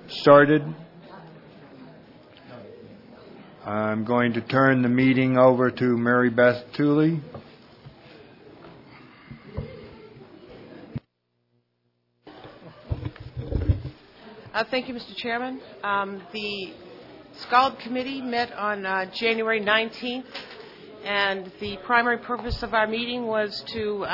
started. I'm going to turn the meeting over to Mary Beth Tooley. Thank you, Mr. Chairman. The Scallop Committee met on January 19th, and the primary purpose of our meeting was to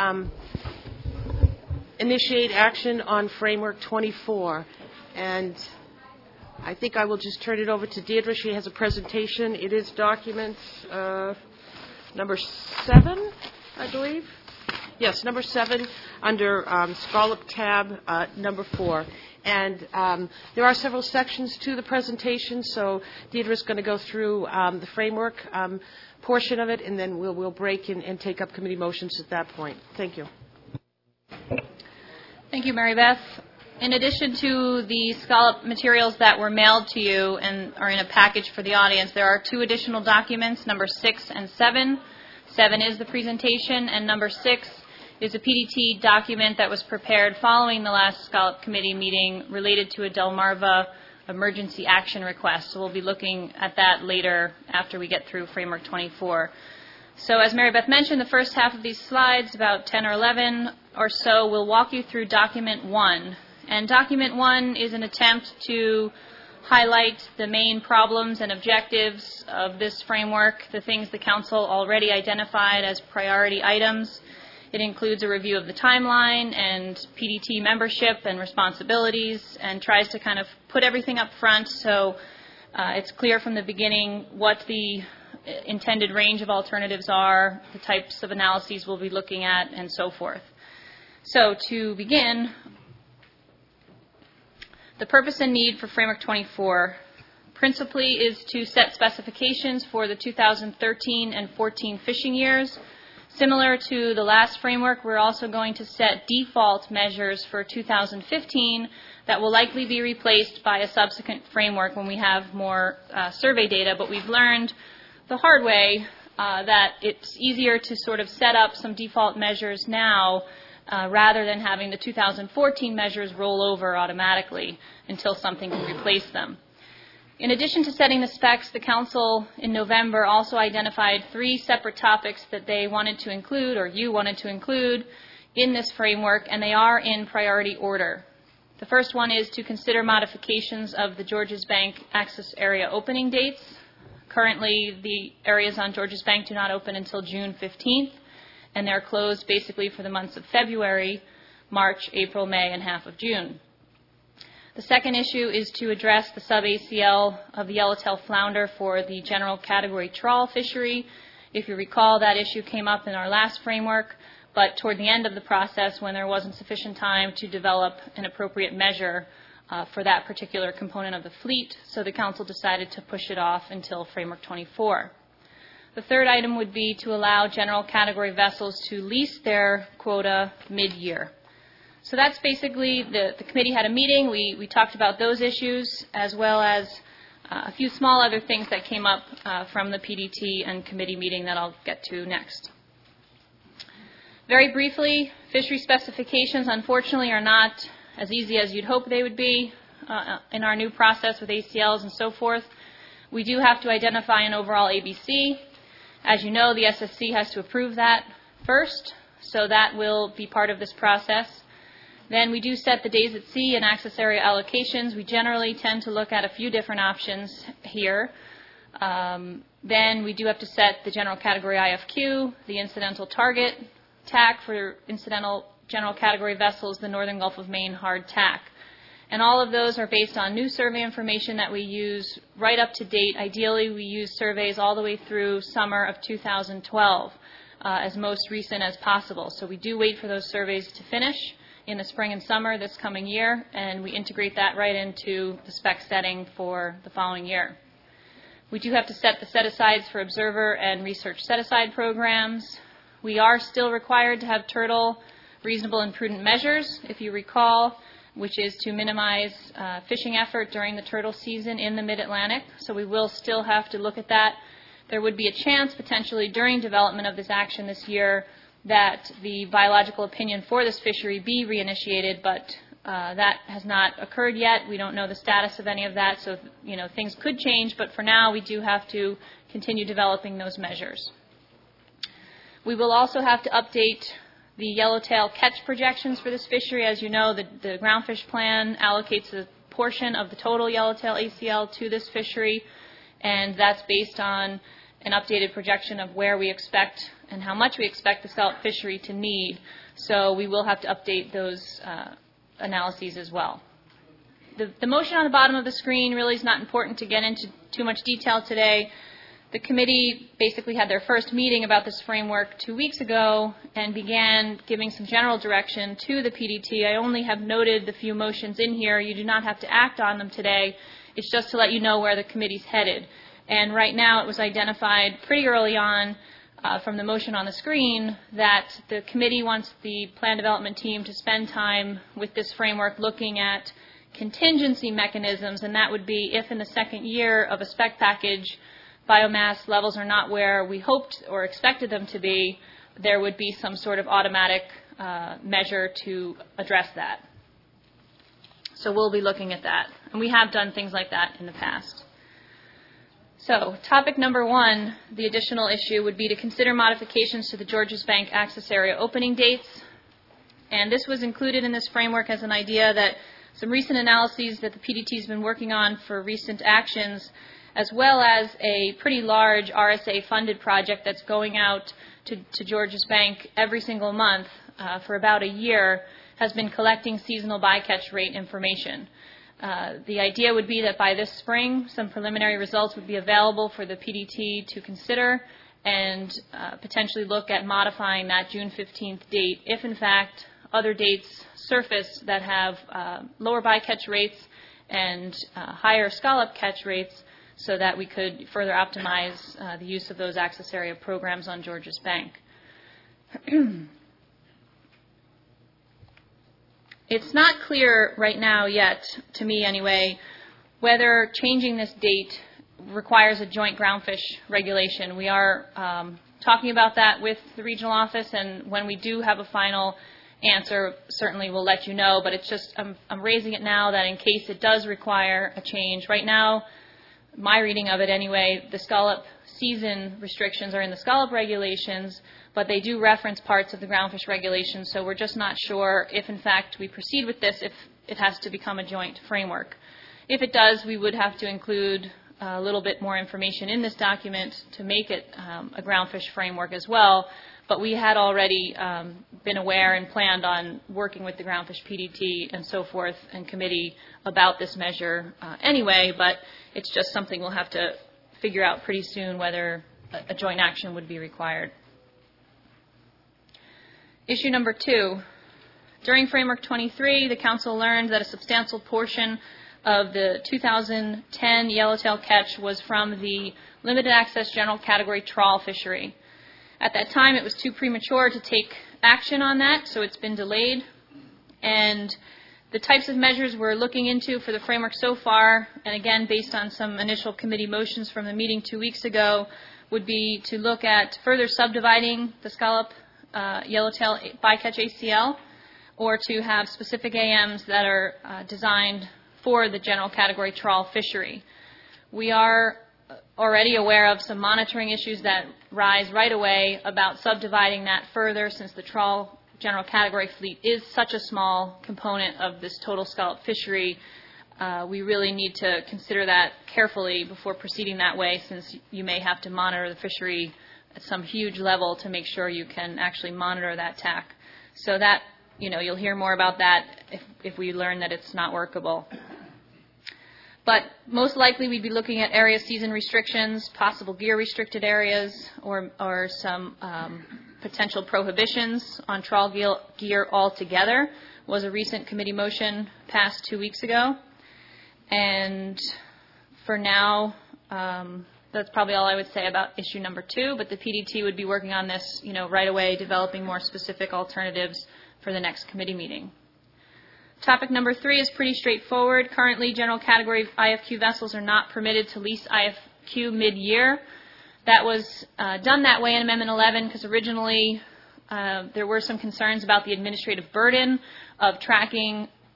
initiate action on Framework 24. And I think I will just turn it over to Deirdre. She has a presentation. It is document number 7, I believe. Yes, number 7 under Scallop tab number 4. And there are several sections to the presentation, so Deirdre is going to go through the framework portion of it, and then we'll break and take up committee motions at that point. Thank you. Thank you, Mary Beth. In addition to the Scallop materials that were mailed to you and are in a package for the audience, there are 2 additional documents, number 6 and 7. 7 is the presentation, and number 6 is a PDT document that was prepared following the last Scallop Committee meeting related to a Delmarva emergency action request. So we'll be looking at that later after we get through Framework 24. So as Mary Beth mentioned, the first half of these slides, about 10 or 11 or so, will walk you through Document 1. And Document 1 is an attempt to highlight the main problems and objectives of this framework, the things the Council already identified as priority items. It includes a review of the timeline and PDT membership and responsibilities, and tries to kind of put everything up front so it's clear from the beginning what the intended range of alternatives are, the types of analyses we'll be looking at, and so forth. So to begin, the purpose and need for Framework 24 principally is to set specifications for the 2013 and 14 fishing years. Similar to the last framework, we're also going to set default measures for 2015 that will likely be replaced by a subsequent framework when we have more survey data, but we've learned the hard way that it's easier to sort of set up some default measures now rather than having the 2014 measures roll over automatically until something can replace them. In addition to setting the specs, the Council in November also identified 3 separate topics that they wanted to include, or you wanted to include, in this framework, and they are in priority order. The first one is to consider modifications of the Georges Bank access area opening dates. Currently, the areas on Georges Bank do not open until June 15th, and they're closed basically for the months of February, March, April, May, and half of June. The second issue is to address the sub-ACL of the yellowtail flounder for the general category trawl fishery. If you recall, that issue came up in our last framework, but toward the end of the process, when there wasn't sufficient time to develop an appropriate measure for that particular component of the fleet, so the Council decided to push it off until Framework 24. The third item would be to allow general category vessels to lease their quota mid-year. So that's basically, the committee had a meeting. We talked about those issues as well as a few small other things that came up from the PDT and committee meeting that I'll get to next. Very briefly, fishery specifications unfortunately are not as easy as you'd hope they would be in our new process with ACLs and so forth. We do have to identify an overall ABC. As you know, the SSC has to approve that first, so that will be part of this process. Then we do set the days at sea and access area allocations. We generally tend to look at a few different options here. Then we do have to set the general category IFQ, the incidental target TAC for incidental general category vessels, the Northern Gulf of Maine hard TAC. And all of those are based on new survey information that we use right up to date. Ideally, we use surveys all the way through summer of 2012, as most recent as possible. So we do wait for those surveys to finish in the spring and summer this coming year, and we integrate that right into the spec setting for the following year. We do have to set the set-asides for observer and research set-aside programs. We are still required to have turtle reasonable and prudent measures, if you recall, which is to minimize fishing effort during the turtle season in the mid-Atlantic. So we will still have to look at that. There would be a chance potentially during development of this action this year that the biological opinion for this fishery be reinitiated, but That has not occurred yet. We don't know the status of any of that, so things could change, but for now we do have to continue developing those measures. We will also have to update the yellowtail catch projections for this fishery. As you know, the groundfish plan allocates a portion of the total yellowtail ACL to this fishery, and that's based on an updated projection of where we expect and how much we expect the scallop fishery to need. So we will have to update those analyses as well. The motion on the bottom of the screen really is not important to get into too much detail today. The committee basically had their first meeting about this framework 2 weeks ago and began giving some general direction to the PDT. I only have noted the few motions in here. You do not have to act on them today. It's just to let you know where the committee's headed. And right now it was identified pretty early on from the motion on the screen that the committee wants the plan development team to spend time with this framework looking at contingency mechanisms, and that would be if in the second year of a spec package biomass levels are not where we hoped or expected them to be, there would be some sort of automatic measure to address that. So we'll be looking at that, and we have done things like that in the past. So topic number 1, the additional issue, would be to consider modifications to the Georges Bank access area opening dates. And this was included in this framework as an idea that some recent analyses that the PDT has been working on for recent actions, as well as a pretty large RSA-funded project that's going out to Georges Bank every single month for about a year, has been collecting seasonal bycatch rate information. The idea would be that by this spring, some preliminary results would be available for the PDT to consider and potentially look at modifying that June 15th date if, in fact, other dates surface that have lower bycatch rates and higher scallop catch rates, so that we could further optimize the use of those access area programs on Georges Bank. It's not clear right now yet, to me anyway, whether changing this date requires a joint groundfish regulation. We are talking about that with the regional office, and when we do have a final answer, certainly we'll let you know, but it's just, I'm raising it now that in case it does require a change. Right now, my reading of it anyway, the scallop season restrictions are in the scallop regulations, but they do reference parts of the groundfish regulations, so we're just not sure if, in fact, we proceed with this, if it has to become a joint framework. If it does, we would have to include a little bit more information in this document to make it a groundfish framework as well, but we had already been aware and planned on working with the groundfish PDT and so forth and committee about this measure anyway, but it's just something we'll have to figure out pretty soon whether a joint action would be required. Issue number 2. During Framework 23, the Council learned that a substantial portion of the 2010 yellowtail catch was from the limited access general category trawl fishery. At that time, it was too premature to take action on that, so it's been delayed. And the types of measures we're looking into for the framework so far, and again based on some initial committee motions from the meeting 2 weeks ago, would be to look at further subdividing the scallop yellowtail bycatch ACL, or to have specific AMs that are designed for the general category trawl fishery. We are already aware of some monitoring issues that rise right away about subdividing that further, since the trawl general category fleet is such a small component of this total scallop fishery. We really need to consider that carefully before proceeding that way, since you may have to monitor the fishery at some huge level to make sure you can actually monitor that TAC. So that, you'll hear more about that if we learn that it's not workable. But most likely we'd be looking at area season restrictions, possible gear restricted areas, or some potential prohibitions on trawl gear altogether was a recent committee motion passed 2 weeks ago. And for now, that's probably all I would say about issue number 2, but the PDT would be working on this, right away, developing more specific alternatives for the next committee meeting. Topic number 3 is pretty straightforward. Currently, general category IFQ vessels are not permitted to lease IFQ mid-year. That was done that way in Amendment 11 because originally there were some concerns about the administrative burden of tracking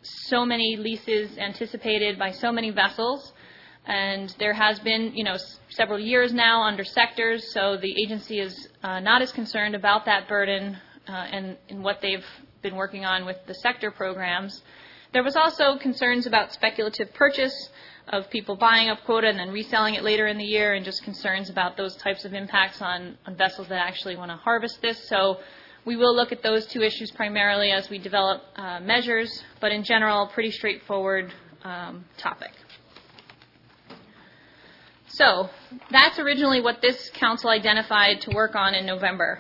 so many leases anticipated by so many vessels, and there has been, several years now under sectors, so the agency is not as concerned about that burden and in what they've been working on with the sector programs. There was also concerns about speculative purchase of people buying up quota and then reselling it later in the year, and just concerns about those types of impacts on vessels that actually want to harvest this. So we will look at those two issues primarily as we develop measures, but in general, pretty straightforward topic. So that's originally what this council identified to work on in November.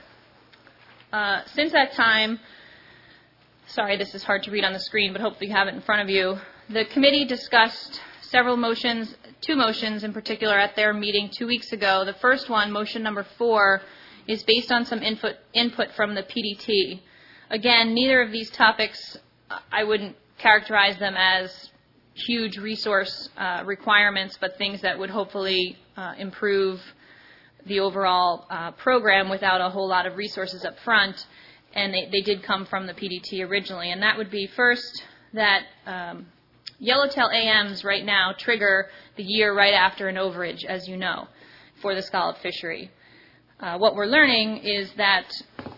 Since that time, sorry, this is hard to read on the screen, but hopefully you have it in front of you. The committee discussed several motions, two motions in particular, at their meeting 2 weeks ago. The first one, motion number 4, is based on some input from the PDT. Again, neither of these topics, I wouldn't characterize them as huge resource requirements, but things that would hopefully improve the overall program without a whole lot of resources up front. And they did come from the PDT originally. And that would be, first, that yellowtail AMs right now trigger the year right after an overage, as you know, for the scallop fishery. What we're learning is that,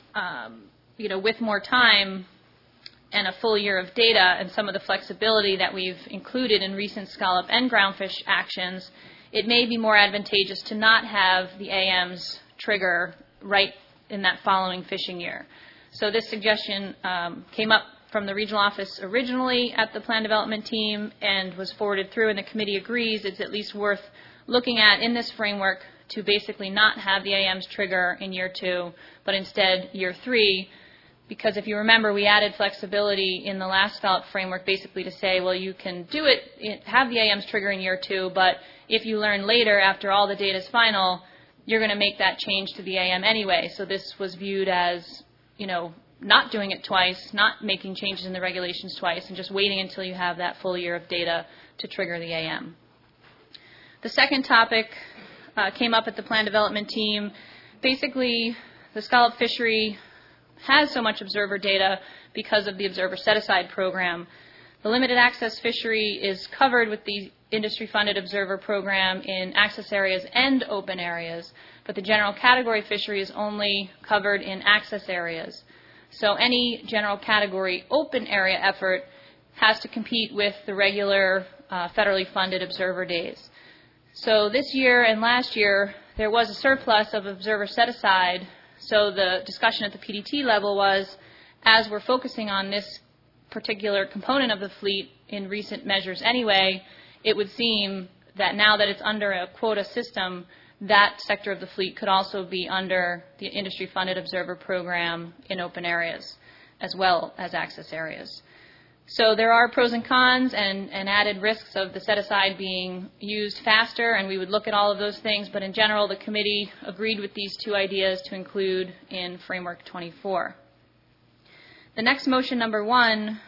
with more time and a full year of data and some of the flexibility that we've included in recent scallop and groundfish actions, it may be more advantageous to not have the AMs trigger right in that following fishing year. So this suggestion came up from the regional office originally at the plan development team and was forwarded through, and the committee agrees it's at least worth looking at in this framework to basically not have the AMs trigger in year 2, but instead year 3, because if you remember, we added flexibility in the last scallop framework basically to say, well, you can do it, have the AMs trigger in year 2, but if you learn later, after all the data is final, you're going to make that change to the AM anyway. So this was viewed as, not doing it twice, not making changes in the regulations twice, and just waiting until you have that full year of data to trigger the AM. The second topic came up at the plan development team. Basically, the scallop fishery has so much observer data because of the observer set-aside program. The limited access fishery is covered with the industry-funded observer program in access areas and open areas, but the general category fishery is only covered in access areas. So any general category open area effort has to compete with the regular federally funded observer days. So this year and last year, there was a surplus of observer set-aside. So the discussion at the PDT level was, as we're focusing on this particular component of the fleet in recent measures anyway, it would seem that now that it's under a quota system, that sector of the fleet could also be under the industry-funded observer program in open areas as well as access areas. So there are pros and cons and added risks of the set-aside being used faster, and we would look at all of those things, but in general, the committee agreed with these two ideas to include in Framework 24. The next motion, number 1,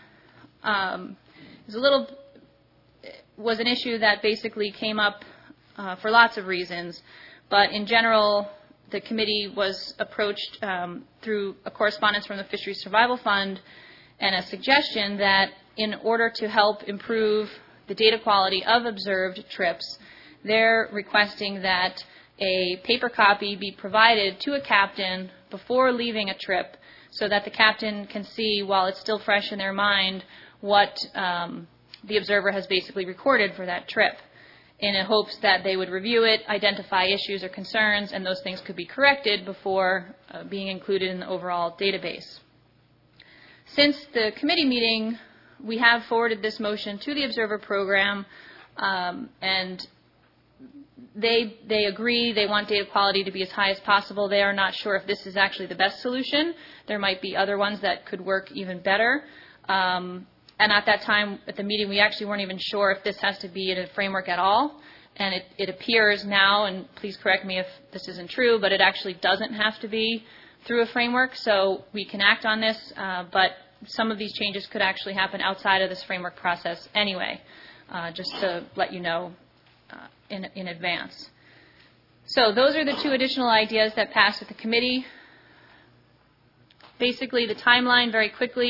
was an issue that basically came up for lots of reasons, but in general, the committee was approached through a correspondence from the Fisheries Survival Fund and a suggestion that in order to help improve the data quality of observed trips, they're requesting that a paper copy be provided to a captain before leaving a trip so that the captain can see, while it's still fresh in their mind, what the observer has basically recorded for that trip, in hopes that they would review it, identify issues or concerns, and those things could be corrected before being included in the overall database. Since the committee meeting, we have forwarded this motion to the observer program, and they agree they want data quality to be as high as possible. They are not sure if this is actually the best solution. There might be other ones that could work even better. And at that time, at the meeting, we actually weren't even sure if this has to be in a framework at all. And it appears now, and please correct me if this isn't true, but it actually doesn't have to be through a framework, so we can act on this, but some of these changes could actually happen outside of this framework process anyway, just to let you know in advance. So those are the two additional ideas that passed at the committee. Basically, the timeline very quickly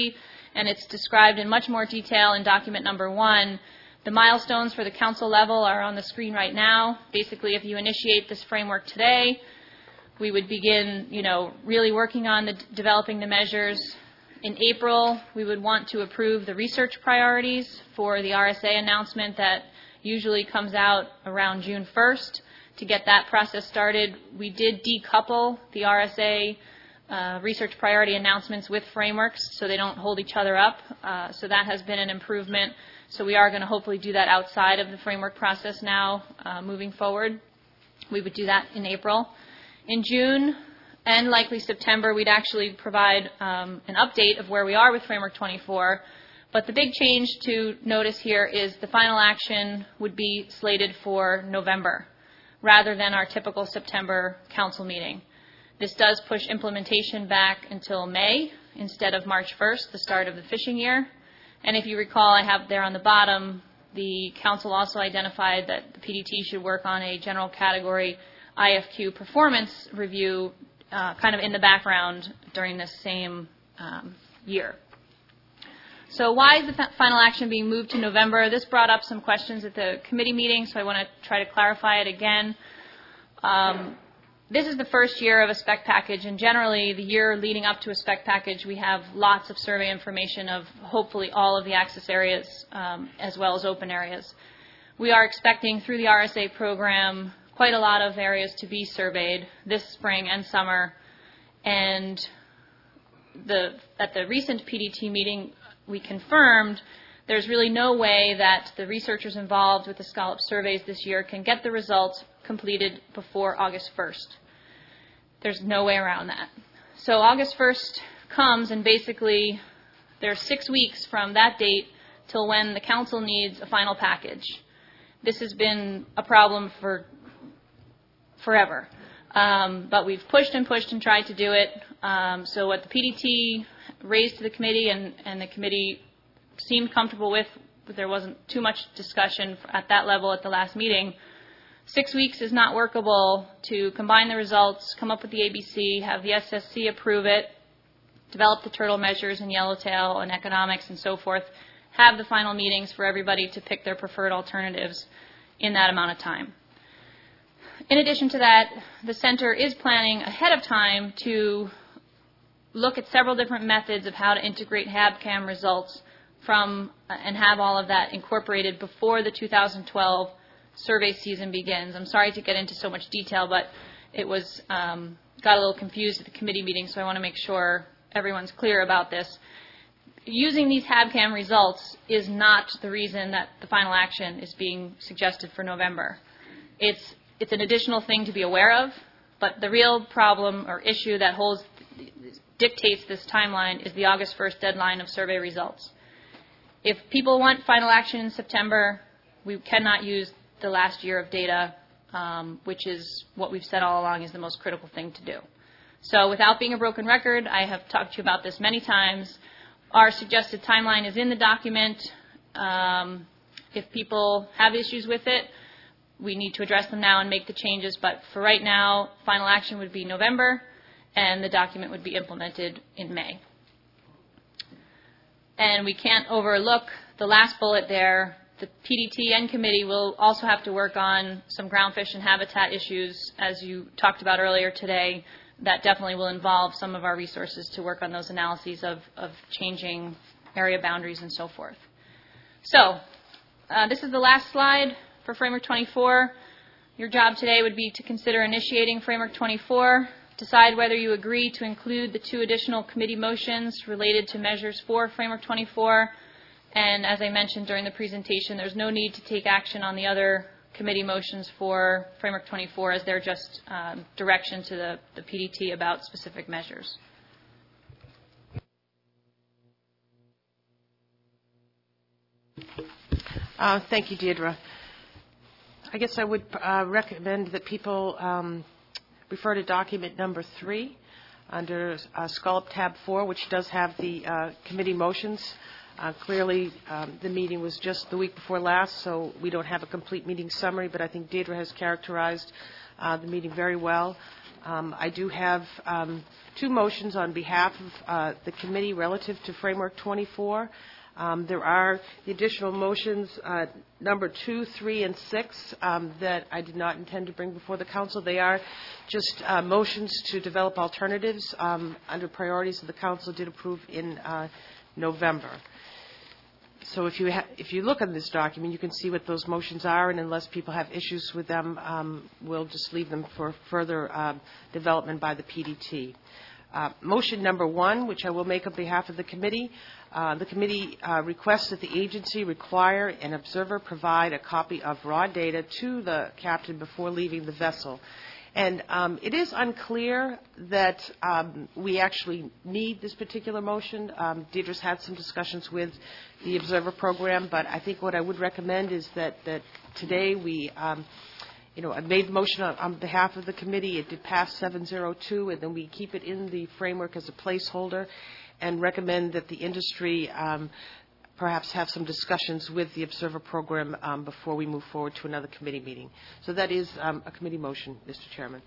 and it's described in much more detail in document number 1. The milestones for the council level are on the screen right now. Basically, if you initiate this framework today, we would begin, really working on developing the measures. In April, we would want to approve the research priorities for the RSA announcement that usually comes out around June 1st. To get that process started, we did decouple the RSA research priority announcements with frameworks so they don't hold each other up. So that has been an improvement. So we are going to hopefully do that outside of the framework process now moving forward. We would do that in April. In June and likely September, we'd actually provide an update of where we are with Framework 24. But the big change to notice here is the final action would be slated for November rather than our typical September council meeting. This does push implementation back until May instead of March 1st, the start of the fishing year. And if you recall, I have there on the bottom, the council also identified that the PDT should work on a general category IFQ performance review kind of in the background during this same year. So why is the final action being moved to November? This brought up some questions at the committee meeting, so I want to try to clarify it again. This is the first year of a spec package, and generally the year leading up to a spec package, we have lots of survey information of hopefully all of the access areas as well as open areas. We are expecting through the RSA program quite a lot of areas to be surveyed this spring and summer, and at the recent PDT meeting, we confirmed there's really no way that the researchers involved with the scallop surveys this year can get the results completed before August 1st. There's no way around that. So August 1st comes, and basically there's 6 weeks from that date till when the council needs a final package. This has been a problem for forever. But we've pushed and pushed and tried to do it. So what the PDT raised to the committee and the committee seemed comfortable with, but there wasn't too much discussion at that level at the last meeting. 6 weeks is not workable to combine the results, come up with the ABC, have the SSC approve it, develop the turtle measures and yellowtail and economics and so forth, have the final meetings for everybody to pick their preferred alternatives in that amount of time. In addition to that, the center is planning ahead of time to look at several different methods of how to integrate HabCam results from and have all of that incorporated before the 2012 survey season begins. I'm sorry to get into so much detail, but it was got a little confused at the committee meeting, so I want to make sure everyone's clear about this. Using these HabCam results is not the reason that the final action is being suggested for November. It's an additional thing to be aware of, but the real problem or issue that dictates this timeline is the August 1st deadline of survey results. If people want final action in September, we cannot use the last year of data, which is what we've said all along is the most critical thing to do. So without being a broken record, I have talked to you about this many times. Our suggested timeline is in the document. If people have issues with it, we need to address them now and make the changes, but for right now, final action would be November, and the document would be implemented in May. And we can't overlook the last bullet there. The PDT and committee will also have to work on some groundfish and habitat issues, as you talked about earlier today. That definitely will involve some of our resources to work on those analyses of changing area boundaries and so forth. So this is the last slide for Framework 24. Your job today would be to consider initiating Framework 24, decide whether you agree to include the 2 additional committee motions related to measures for Framework 24. And as I mentioned during the presentation, there's no need to take action on the other committee motions for Framework 24 as they're just direction to the PDT about specific measures. Thank you, Deirdre. I guess I would recommend that people refer to document number 3 under Scallop tab 4, which does have the committee motions. Clearly, the meeting was just the week before last, so we don't have a complete meeting summary, but I think Deirdre has characterized the meeting very well. I do have two motions on behalf of the committee relative to Framework 24. There are the additional motions, number 2, 3, and 6, that I did not intend to bring before the council. They are just motions to develop alternatives under priorities that the council did approve in November. So if you look at this document, you can see what those motions are, and unless people have issues with them, we'll just leave them for further development by the PDT. Motion number 1, which I will make on behalf of the committee requests that the agency require an observer provide a copy of raw data to the captain before leaving the vessel. And it is unclear that we actually need this particular motion. Deidre's had some discussions with the observer program, but I think what I would recommend is that today we I made the motion on behalf of the committee. It did pass 702, and then we keep it in the framework as a placeholder and recommend that the industry perhaps have some discussions with the observer program before we move forward to another committee meeting. So that is a committee motion, Mr. Chairman.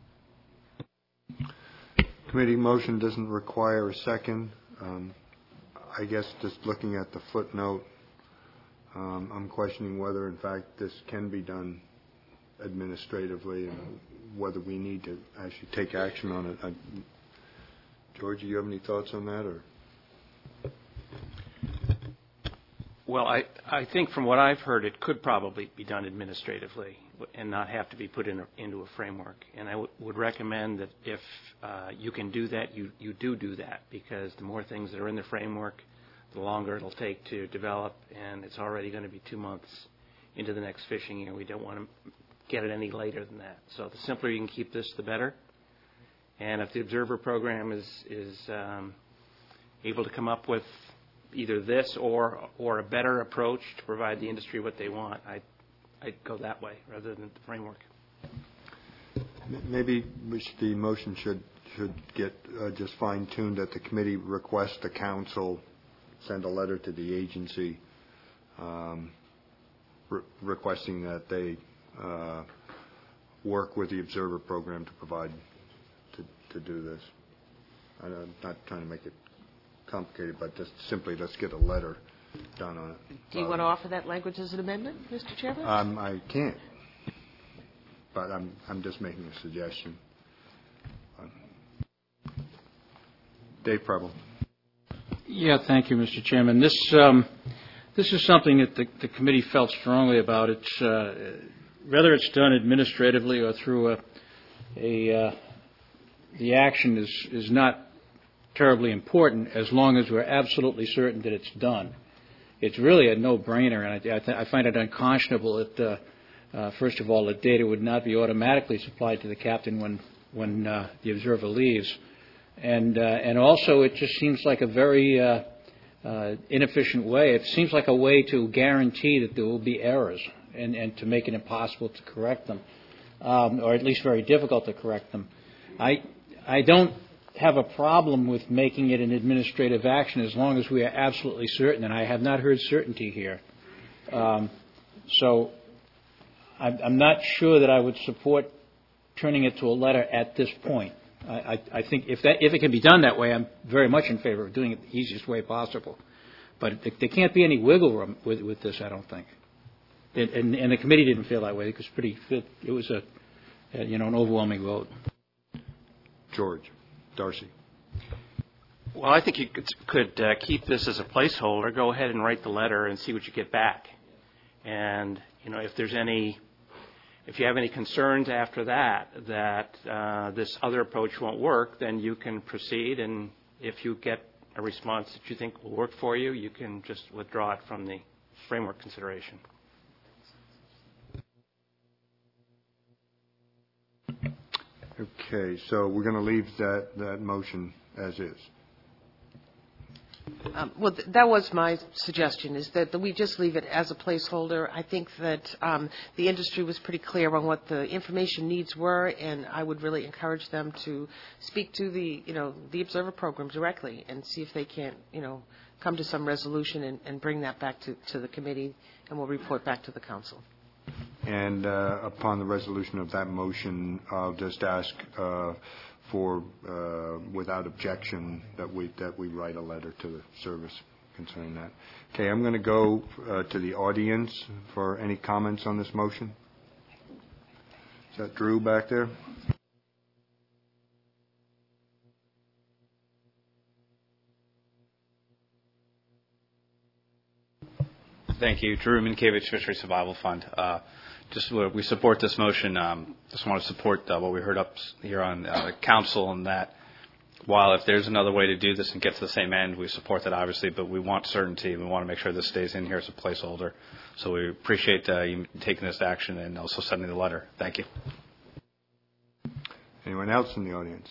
Committee motion doesn't require a second. I guess just looking at the footnote, I'm questioning whether, in fact, this can be done administratively and whether we need to actually take action on it. George, do you have any thoughts on that? Or? Well, I think from what I've heard, it could probably be done administratively and not have to be put into a framework. And I would recommend that if you can do that, you do that, because the more things that are in the framework, the longer it'll take to develop, and it's already going to be 2 months into the next fishing year. We don't want to get it any later than that. So the simpler you can keep this, the better. And if the observer program is able to come up with either this or a better approach to provide the industry what they want, I'd go that way rather than the framework. Maybe the motion should get just fine-tuned that the committee request the council send a letter to the agency requesting that they work with the observer program to provide to do this. I'm not trying to make it complicated, but just simply let's get a letter done on it. Do you want to offer that language as an amendment, Mr. Chairman? I can't, but I'm just making a suggestion. Dave Preble. Yeah, thank you, Mr. Chairman. This is something that the committee felt strongly about. It's whether it's done administratively or through the action is not terribly important as long as we're absolutely certain that it's done. It's really a no-brainer, and I find it unconscionable that, first of all, that data would not be automatically supplied to the captain when the observer leaves. And also it just seems like a very inefficient way. It seems like a way to guarantee that there will be errors and to make it impossible to correct them, or at least very difficult to correct them. I don't have a problem with making it an administrative action as long as we are absolutely certain, and I have not heard certainty here. So I'm not sure that I would support turning it to a letter at this point. I think if it can be done that way, I'm very much in favor of doing it the easiest way possible. But there can't be any wiggle room with this, I don't think. And the committee didn't feel that way. It was an overwhelming vote. George. Darcy. Well, I think you could keep this as a placeholder. Go ahead and write the letter and see what you get back. And if you have any concerns after that this other approach won't work, then you can proceed. And if you get a response that you think will work for you, you can just withdraw it from the framework consideration. Okay, so we're going to leave that motion as is. Well, that was my suggestion, is that we just leave it as a placeholder. I think that the industry was pretty clear on what the information needs were, and I would really encourage them to speak to the observer program directly and see if they can't, come to some resolution and bring that back to the committee, and we'll report back to the council. And upon the resolution of that motion, I'll just ask for, without objection, that we write a letter to the service concerning that. Okay, I'm going to go to the audience for any comments on this motion. Is that Drew back there? Thank you. Drew Minkiewicz, Fishery Survival Fund. We support this motion. Just want to support what we heard up here on council, and that while if there's another way to do this and get to the same end, we support that obviously, but we want certainty. We want to make sure this stays in here as a placeholder. So we appreciate you taking this action and also sending the letter. Thank you. Anyone else in the audience?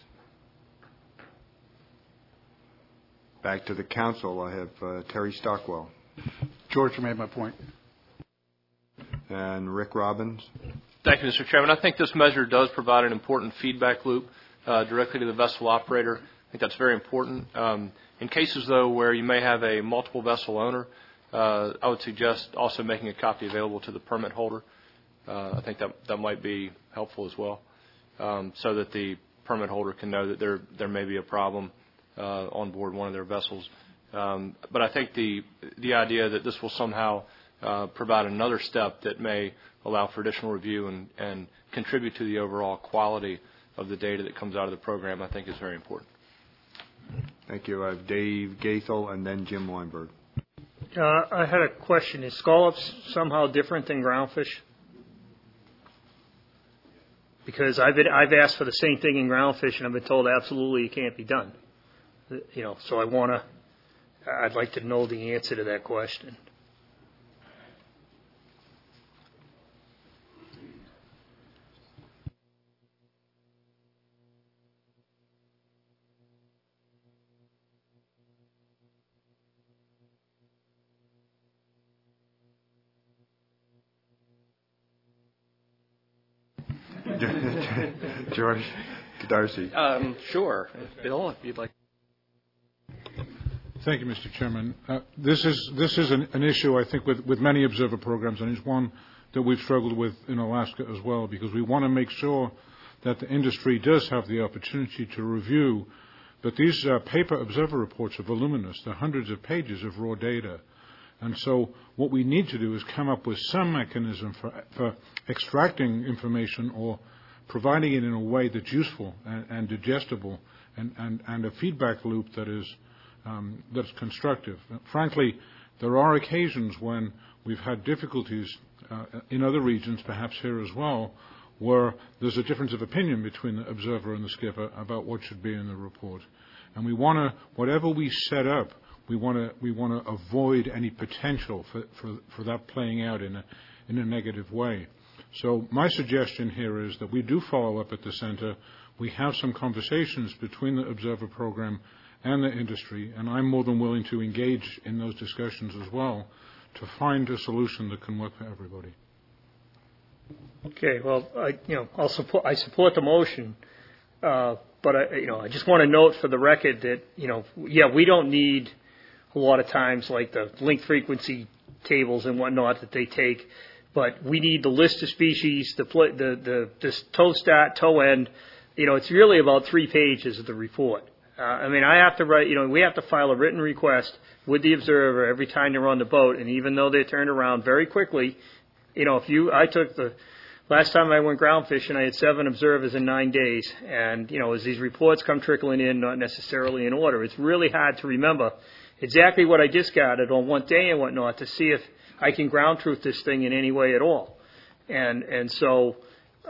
Back to the council. I have Terry Stockwell. George made my point. And Rick Robbins. Thank you, Mr. Chairman. I think this measure does provide an important feedback loop directly to the vessel operator. I think that's very important. In cases, though, where you may have a multiple vessel owner, I would suggest also making a copy available to the permit holder. I think that might be helpful as well, so that the permit holder can know that there may be a problem on board one of their vessels. But I think the idea that this will somehow provide another step that may allow for additional review and contribute to the overall quality of the data that comes out of the program, I think is very important. Thank you. I have Dave Gaithel and then Jim Weinberg. I had a question. Is scallops somehow different than groundfish? Because I've asked for the same thing in groundfish, and I've been told absolutely it can't be done. So I'd like to know the answer to that question. George Darcy. Sure. Bill, if you'd like. Thank you, Mr. Chairman. This is an issue, I think, with many observer programs, and it's one that we've struggled with in Alaska as well, because we want to make sure that the industry does have the opportunity to review. But these paper observer reports are voluminous. They're hundreds of pages of raw data. And so what we need to do is come up with some mechanism for extracting information or providing it in a way that's useful and digestible and a feedback loop that's constructive. Frankly, there are occasions when we've had difficulties in other regions, perhaps here as well, where there's a difference of opinion between the observer and the skipper about what should be in the report. And we want to, whatever we set up, we want to avoid any potential for that playing out in a negative way. So my suggestion here is that we do follow up at the center. We have some conversations between the observer program and the industry, and I'm more than willing to engage in those discussions as well to find a solution that can work for everybody. Okay, well, I support the motion, but I just want to note for the record that we don't need a lot of times like the link frequency tables and whatnot that they take, but we need the list of species, the toe start, toe end. It's really about 3 pages of the report. I have to write, we have to file a written request with the observer every time they're on the boat, and even though they're turned around very quickly, last time I went ground fishing, I had 7 observers in 9 days, and, as these reports come trickling in, not necessarily in order, it's really hard to remember exactly what I discarded on one day and whatnot to see if I can ground truth this thing in any way at all. And so,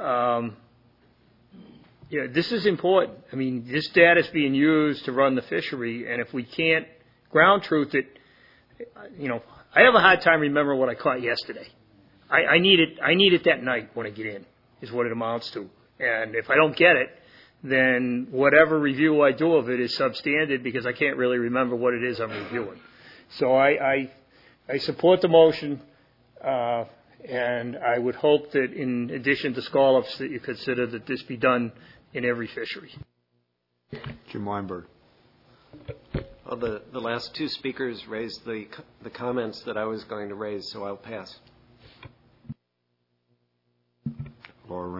this is important. This data is being used to run the fishery, and if we can't ground truth it, I have a hard time remembering what I caught yesterday. I need it that night when I get in, is what it amounts to. And if I don't get it, then whatever review I do of it is substandard because I can't really remember what it is I'm reviewing. So I support the motion, and I would hope that in addition to scallops that you consider that this be done in every fishery. Jim Weinberg. Well, the last 2 speakers raised the comments that I was going to raise, so I'll pass.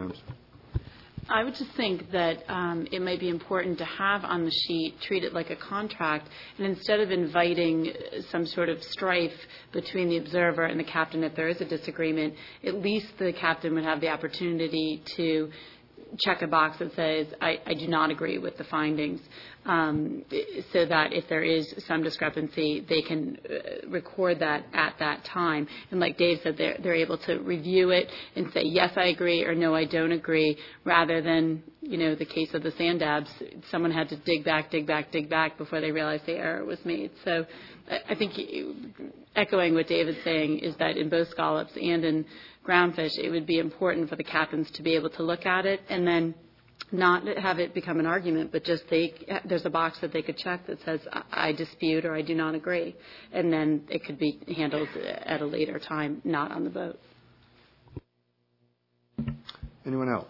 Williams. I would just think that it might be important to have on the sheet, treat it like a contract, and instead of inviting some sort of strife between the observer and the captain, if there is a disagreement, at least the captain would have the opportunity to check a box that says, I do not agree with the findings, so that if there is some discrepancy, they can record that at that time. And like Dave said, they're able to review it and say, yes, I agree, or no, I don't agree, rather than, the case of the sand dabs. Someone had to dig back before they realized the error was made. So I think, echoing what David's saying, is that in both scallops and in groundfish, it would be important for the captains to be able to look at it and then not have it become an argument, but just there's a box that they could check that says, I dispute or I do not agree. And then it could be handled at a later time, not on the boat. Anyone else?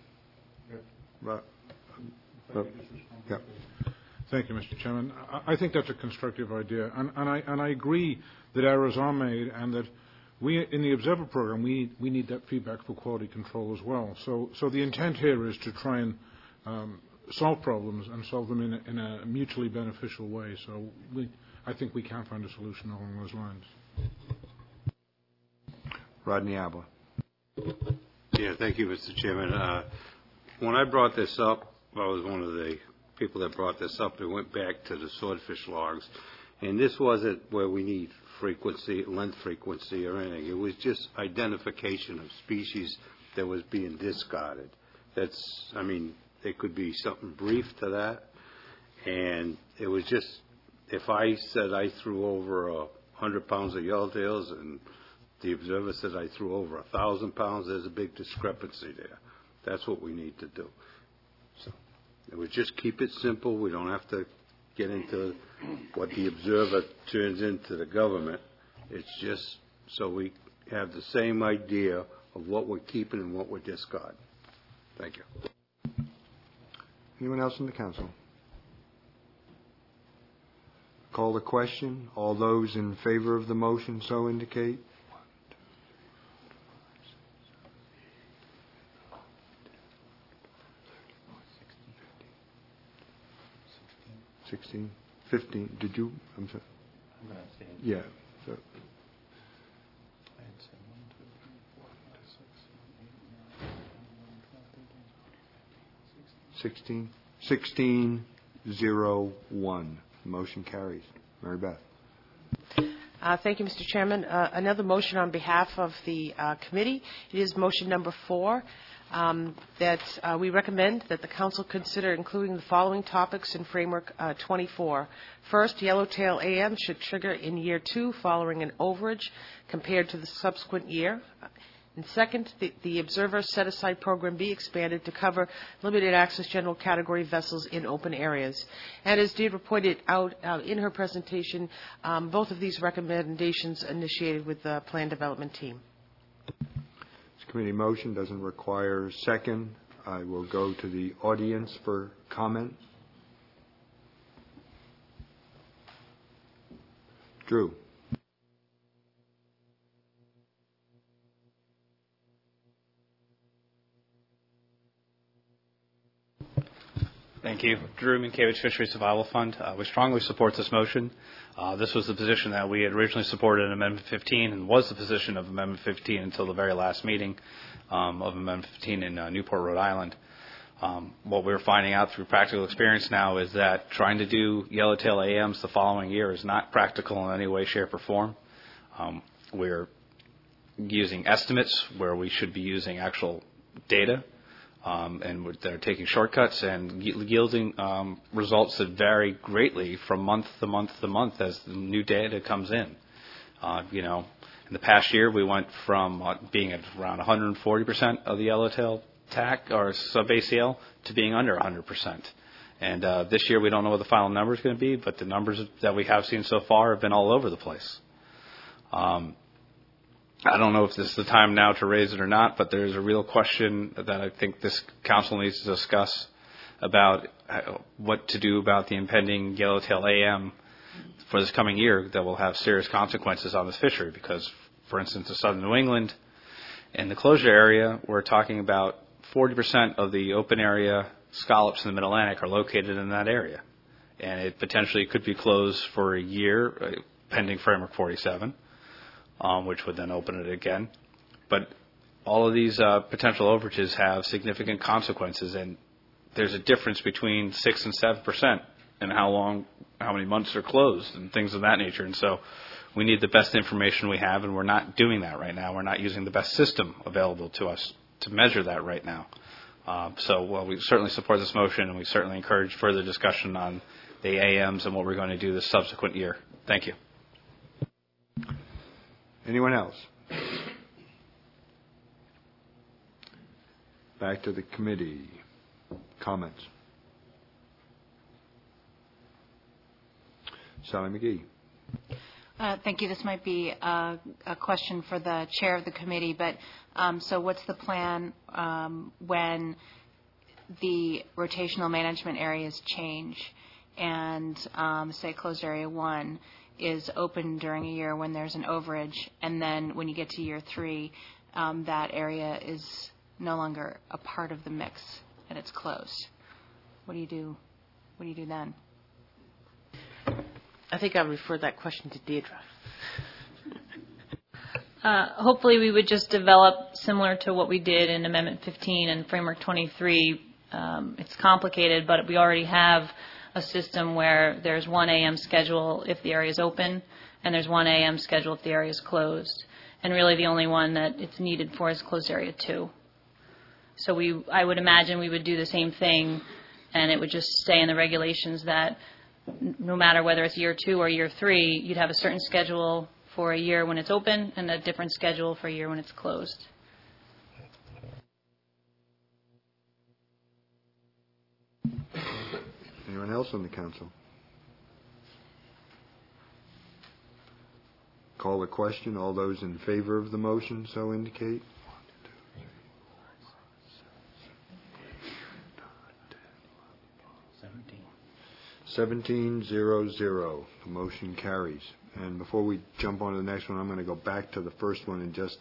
Yeah. Thank you, Mr. Chairman. I think that's a constructive idea, and I agree that errors are made, and that we, in the Observer Program, we need that feedback for quality control as well. So the intent here is to try and solve problems and solve them in a mutually beneficial way. So I think we can find a solution along those lines. Rodney Abba. Yeah, thank you, Mr. Chairman. When I brought this up, I was one of the people that brought this up. It went back to the swordfish logs, and this wasn't where we need length frequency or anything. It was just identification of species that was being discarded. There could be something brief to that, and it was just, if I said I threw over 100 pounds of yellowtails and the observer said I threw over 1,000 pounds, there's a big discrepancy there. That's what we need to do. So it would just keep it simple. We don't have to get into what the observer turns into the government. It's just so we have the same idea of what we're keeping and what we're discarding. Thank you. Anyone else in the council? Call the question. All those in favor of the motion so indicate. 16, 15. Did you? I'm sorry. I'm going to abstain. Yeah. So. 16-0-1. Motion carries. Mary Beth. Thank you, Mr. Chairman. Another motion on behalf of the committee. It is motion number 4. That we recommend that the Council consider including the following topics in Framework 24. First, yellowtail AM should trigger in year 2 following an overage compared to the subsequent year. And second, the Observer Set-Aside Program be expanded to cover limited access general category vessels in open areas. And as Deirdre pointed out in her presentation, both of these recommendations initiated with the Plan Development Team. Committee motion doesn't require a second. I will go to the audience for comment. Drew. Thank you. Drew Minkiewicz, Fisheries Survival Fund. We strongly support this motion. This was the position that we had originally supported in Amendment 15 and was the position of Amendment 15 until the very last meeting of Amendment 15 in Newport, Rhode Island. What we're finding out through practical experience now is that trying to do yellowtail AMs the following year is not practical in any way, shape, or form. We're using estimates where we should be using actual data. And they're taking shortcuts and yielding results that vary greatly from month to month to month as the new data comes in. In the past year, we went from being at around 140% of the yellowtail TAC or sub-ACL to being under 100%. And this year, we don't know what the final number is going to be, but the numbers that we have seen so far have been all over the place. I don't know if this is the time now to raise it or not, but there's a real question that I think this council needs to discuss about what to do about the impending yellowtail AM for this coming year that will have serious consequences on this fishery because, for instance, in southern New England, in the closure area, we're talking about 40% of the open area scallops in the Mid-Atlantic are located in that area. And it potentially could be closed for a year, pending Framework 47, which would then open it again. But all of these potential overages have significant consequences, and there's a difference between 6 and 7% in how many months are closed and things of that nature. And so we need the best information we have, and we're not doing that right now. We're not using the best system available to us to measure that right now. We certainly support this motion, and we certainly encourage further discussion on the AMs and what we're going to do this subsequent year. Thank you. Anyone else? Back to the committee. Comments? Sally McGee. Thank you. This might be a question for the chair of the committee, but so what's the plan when the rotational management areas change and, say, closed area 1 is open during a year when there's an overage, and then when you get to year 3, that area is no longer a part of the mix and it's closed? What do you do? What do you do then? I think I'll refer that question to Deirdre. Hopefully we would just develop similar to what we did in Amendment 15 and Framework 23. It's complicated, but we already have a system where there's 1 AM schedule if the area is open, and there's 1 AM schedule if the area is closed. And really the only one that it's needed for is closed area 2. So I would imagine we would do the same thing, and it would just stay in the regulations that no matter whether it's year 2 or year 3, you'd have a certain schedule for a year when it's open and a different schedule for a year when it's closed. Anyone else on the council? Call the question. All those in favor of the motion so indicate. 17-0-0. The motion carries. And before we jump on to the next one, I'm going to go back to the first one and just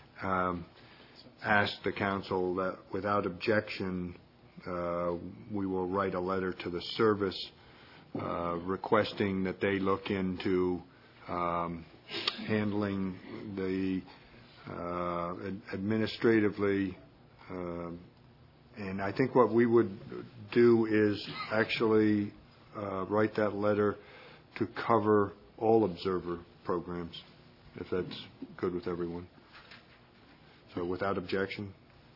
ask the council that without objection, we will write a letter to the service requesting that they look into handling the administratively. And I think what we would do is actually write that letter to cover all observer programs, if that's good with everyone. So without objection.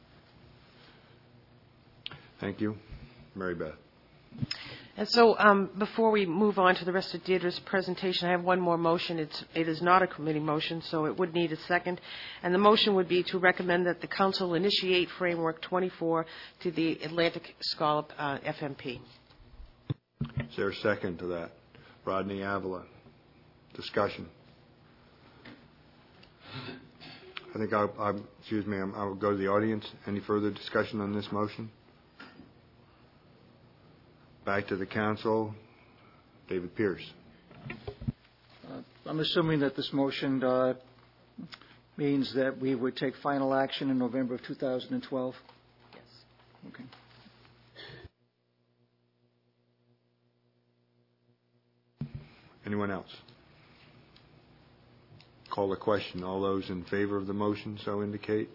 Thank you. Mary Beth. And so before we move on to the rest of Deirdre's presentation, I have one more motion. It is not a committee motion, so it would need a second. And the motion would be to recommend that the council initiate Framework 24 to the Atlantic Scallop FMP. Is there a second to that? Rodney Avila. Discussion. I think I'll go to the audience. Any further discussion on this motion? Back to the council. David Pierce. I'm assuming that this motion means that we would take final action in November of 2012? Yes. Okay. Anyone else? Call the question. All those in favor of the motion so indicate.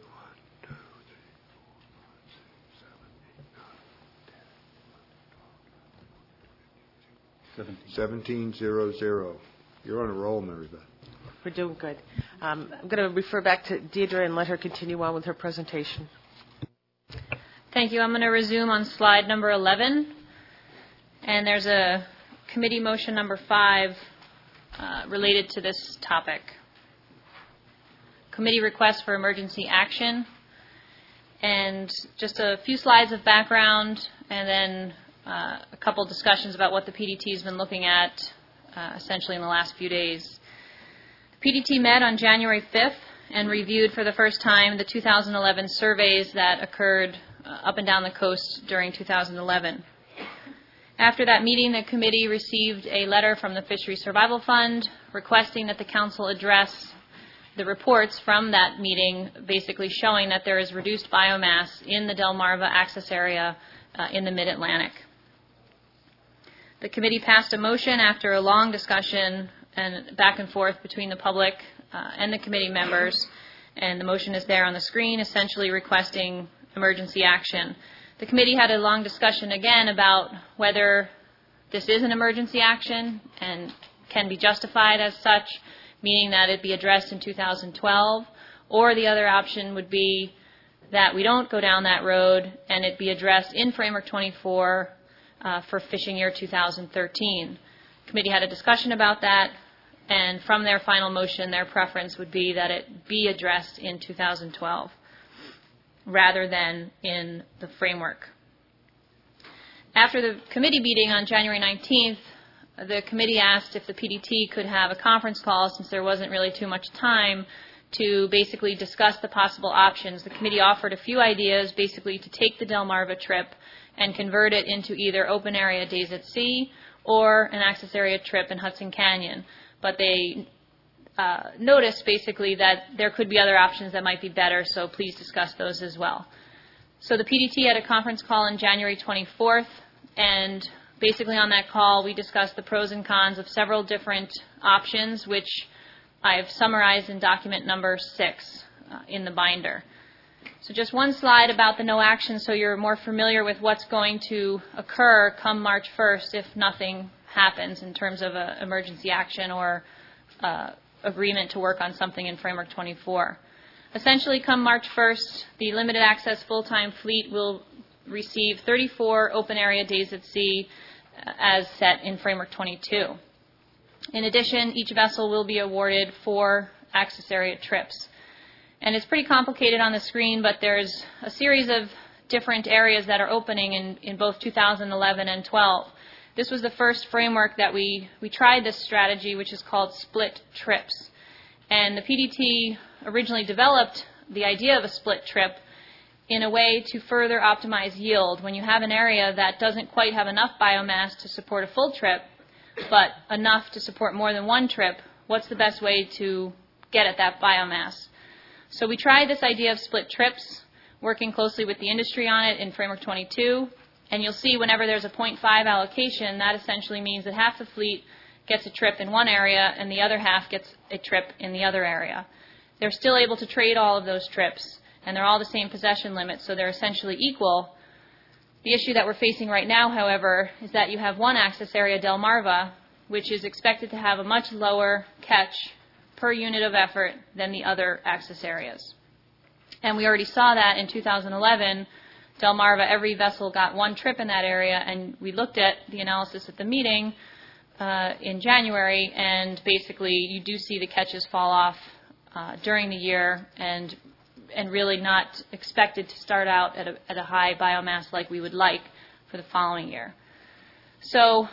17-0-0. You're on a roll, Mary Beth. We're doing good. I'm going to refer back to Deirdre and let her continue on with her presentation. Thank you. I'm going to resume on slide number 11. And there's a committee motion number 5 related to this topic. Committee request for emergency action. And just a few slides of background, and then a couple discussions about what the PDT has been looking at essentially in the last few days. The PDT met on January 5th and reviewed for the first time the 2011 surveys that occurred up and down the coast during 2011. After that meeting, the committee received a letter from the Fisheries Survival Fund requesting that the council address the reports from that meeting basically showing that there is reduced biomass in the Delmarva access area in the Mid-Atlantic. The committee passed a motion after a long discussion and back and forth between the public and the committee members, and the motion is there on the screen, essentially requesting emergency action. The committee had a long discussion again about whether this is an emergency action and can be justified as such, meaning that it be addressed in 2012, or the other option would be that we don't go down that road and it be addressed in Framework 24 for fishing year 2013. The committee had a discussion about that, and from their final motion, their preference would be that it be addressed in 2012 rather than in the framework. After the committee meeting on January 19th, the committee asked if the PDT could have a conference call, since there wasn't really too much time, to basically discuss the possible options. The committee offered a few ideas, basically to take the Delmarva trip and convert it into either open area days at sea or an access area trip in Hudson Canyon. But they noticed basically that there could be other options that might be better, so please discuss those as well. So the PDT had a conference call on January 24th, and basically on that call we discussed the pros and cons of several different options, which I have summarized in document number 6 in the binder. So just one slide about the no action so you're more familiar with what's going to occur come March 1st if nothing happens in terms of emergency action or agreement to work on something in Framework 24. Essentially, come March 1st, the limited access full-time fleet will receive 34 open area days at sea as set in Framework 22. In addition, each vessel will be awarded 4 access area trips. And it's pretty complicated on the screen, but there's a series of different areas that are opening in both 2011 and 12. This was the first framework that we tried this strategy, which is called split trips. And the PDT originally developed the idea of a split trip in a way to further optimize yield. When you have an area that doesn't quite have enough biomass to support a full trip, but enough to support more than one trip, what's the best way to get at that biomass? So we tried this idea of split trips, working closely with the industry on it in Framework 22. And you'll see whenever there's a 0.5 allocation, that essentially means that half the fleet gets a trip in one area and the other half gets a trip in the other area. They're still able to trade all of those trips, and they're all the same possession limits, so they're essentially equal. The issue that we're facing right now, however, is that you have one access area, Delmarva, which is expected to have a much lower catch per unit of effort than the other access areas. And we already saw that in 2011. Delmarva, every vessel got one trip in that area, and we looked at the analysis at the meeting in January, and basically you do see the catches fall off during the year and really not expected to start out at a high biomass like we would like for the following year. So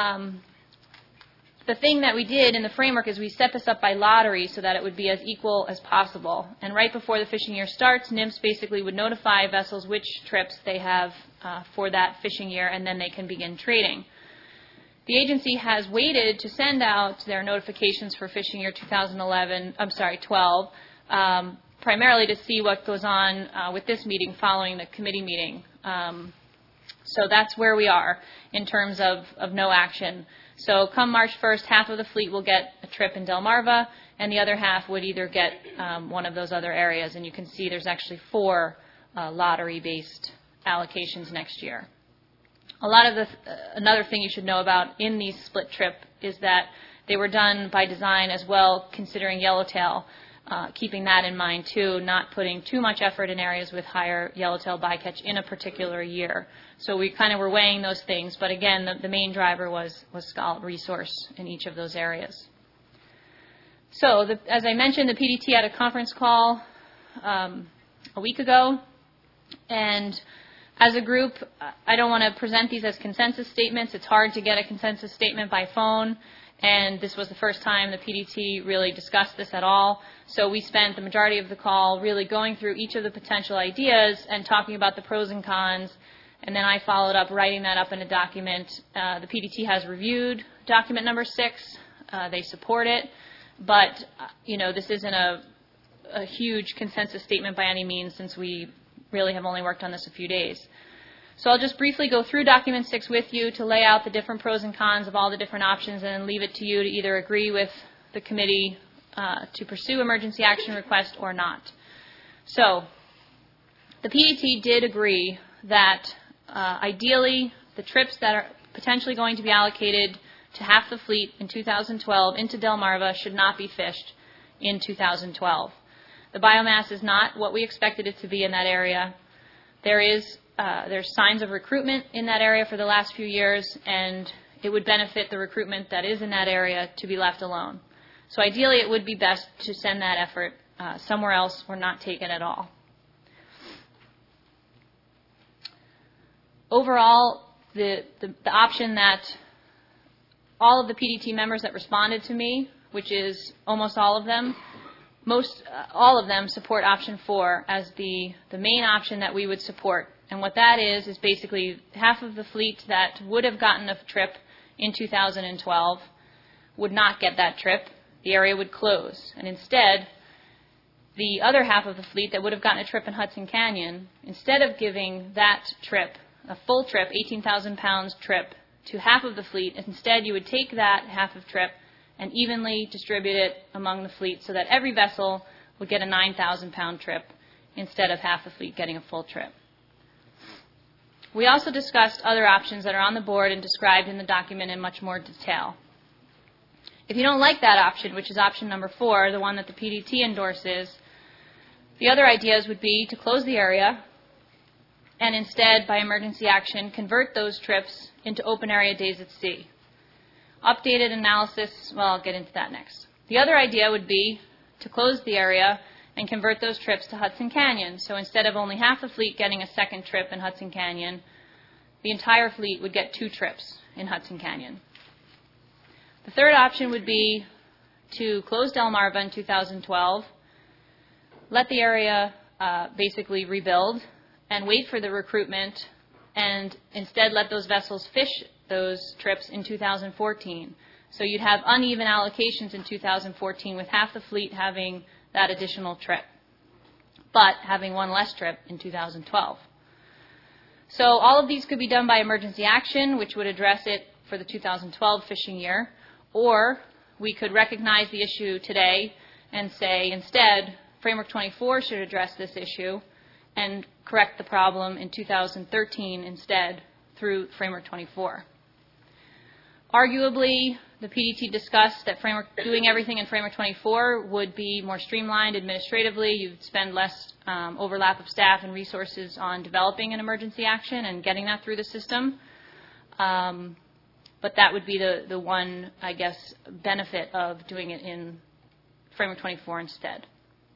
the thing that we did in the framework is we set this up by lottery so that it would be as equal as possible. And right before the fishing year starts, NMFS basically would notify vessels which trips they have for that fishing year, and then they can begin trading. The agency has waited to send out their notifications for fishing year 12, primarily to see what goes on with this meeting following the committee meeting. So that's where we are in terms of no action. So come March 1st, half of the fleet will get a trip in Delmarva, and the other half would either get one of those other areas. And you can see there's actually 4 lottery-based allocations next year. Another thing you should know about in these split trip is that they were done by design as well, considering yellowtail, keeping that in mind too, not putting too much effort in areas with higher yellowtail bycatch in a particular year. So we kind of were weighing those things, but again, the main driver was scallop resource in each of those areas. So as I mentioned, the PDT had a conference call a week ago, and as a group, I don't want to present these as consensus statements. It's hard to get a consensus statement by phone, and this was the first time the PDT really discussed this at all. So we spent the majority of the call really going through each of the potential ideas and talking about the pros and cons, and then I followed up writing that up in a document. The PDT has reviewed document number 6. They support it, but this isn't a a huge consensus statement by any means, since we really have only worked on this a few days. So I'll just briefly go through document 6 with you to lay out the different pros and cons of all the different options, and then leave it to you to either agree with the committee to pursue emergency action request or not. So the PDT did agree that ideally the trips that are potentially going to be allocated to half the fleet in 2012 into Delmarva should not be fished in 2012. The biomass is not what we expected it to be in that area. There's signs of recruitment in that area for the last few years, and it would benefit the recruitment that is in that area to be left alone. So ideally it would be best to send that effort somewhere else or not take it at all. Overall, the option that all of the PDT members that responded to me, which is almost all of them, all of them support option 4 as the main option that we would support. And what that is basically half of the fleet that would have gotten a trip in 2012 would not get that trip. The area would close. And instead, the other half of the fleet that would have gotten a trip in Hudson Canyon, instead of giving that trip, a full trip, 18,000 pounds trip, to half of the fleet, instead you would take that half of trip and evenly distribute it among the fleet so that every vessel would get a 9,000 pound trip instead of half the fleet getting a full trip. We also discussed other options that are on the board and described in the document in much more detail. If you don't like that option, which is option number 4, the one that the PDT endorses, the other ideas would be to close the area and instead, by emergency action, convert those trips into open area days at sea. Updated analysis, well, I'll get into that next. The other idea would be to close the area and convert those trips to Hudson Canyon. So instead of only half the fleet getting a second trip in Hudson Canyon, the entire fleet would get 2 trips in Hudson Canyon. The third option would be to close Delmarva in 2012, let the area basically rebuild, and wait for the recruitment, and instead let those vessels fish those trips in 2014. So you'd have uneven allocations in 2014 with half the fleet having that additional trip, but having one less trip in 2012. So all of these could be done by emergency action, which would address it for the 2012 fishing year, or we could recognize the issue today and say instead Framework 24 should address this issue and correct the problem in 2013 instead through Framework 24. Arguably, the PDT discussed that doing everything in Framework 24 would be more streamlined administratively. You'd spend less overlap of staff and resources on developing an emergency action and getting that through the system. But that would be the one, I guess, benefit of doing it in Framework 24 instead.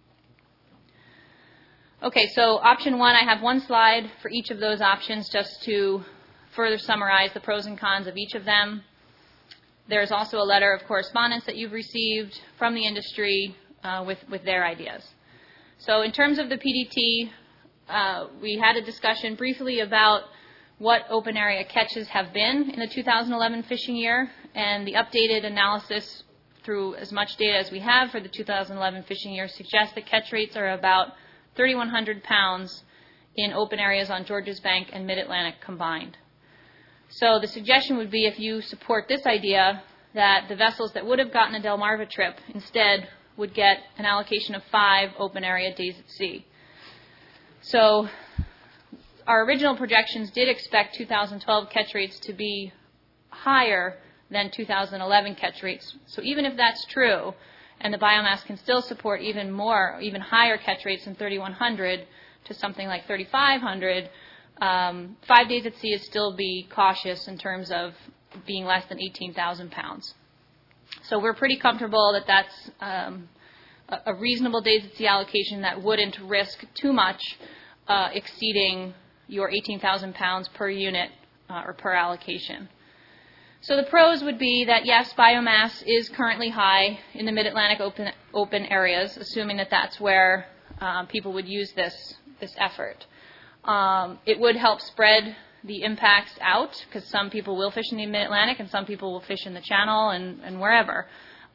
Okay, so option 1, I have one slide for each of those options just to further summarize the pros and cons of each of them. There's also a letter of correspondence that you've received from the industry with their ideas. So in terms of the PDT, we had a discussion briefly about what open area catches have been in the 2011 fishing year, and the updated analysis through as much data as we have for the 2011 fishing year suggests that catch rates are about 3,100 pounds in open areas on Georges Bank and Mid-Atlantic combined. So the suggestion would be, if you support this idea, that the vessels that would have gotten a Delmarva trip instead would get an allocation of 5 open area days at sea. So our original projections did expect 2012 catch rates to be higher than 2011 catch rates. So even if that's true, and the biomass can still support even higher catch rates than 3,100 to something like 3,500, 5 days at sea is still be cautious in terms of being less than 18,000 pounds. So we're pretty comfortable that that's a reasonable days at sea allocation that wouldn't risk too much exceeding your 18,000 pounds per unit or per allocation. So the pros would be that, yes, biomass is currently high in the Mid-Atlantic open areas, assuming that that's where people would use this effort. It would help spread the impacts out, because some people will fish in the Mid-Atlantic and some people will fish in the Channel and wherever.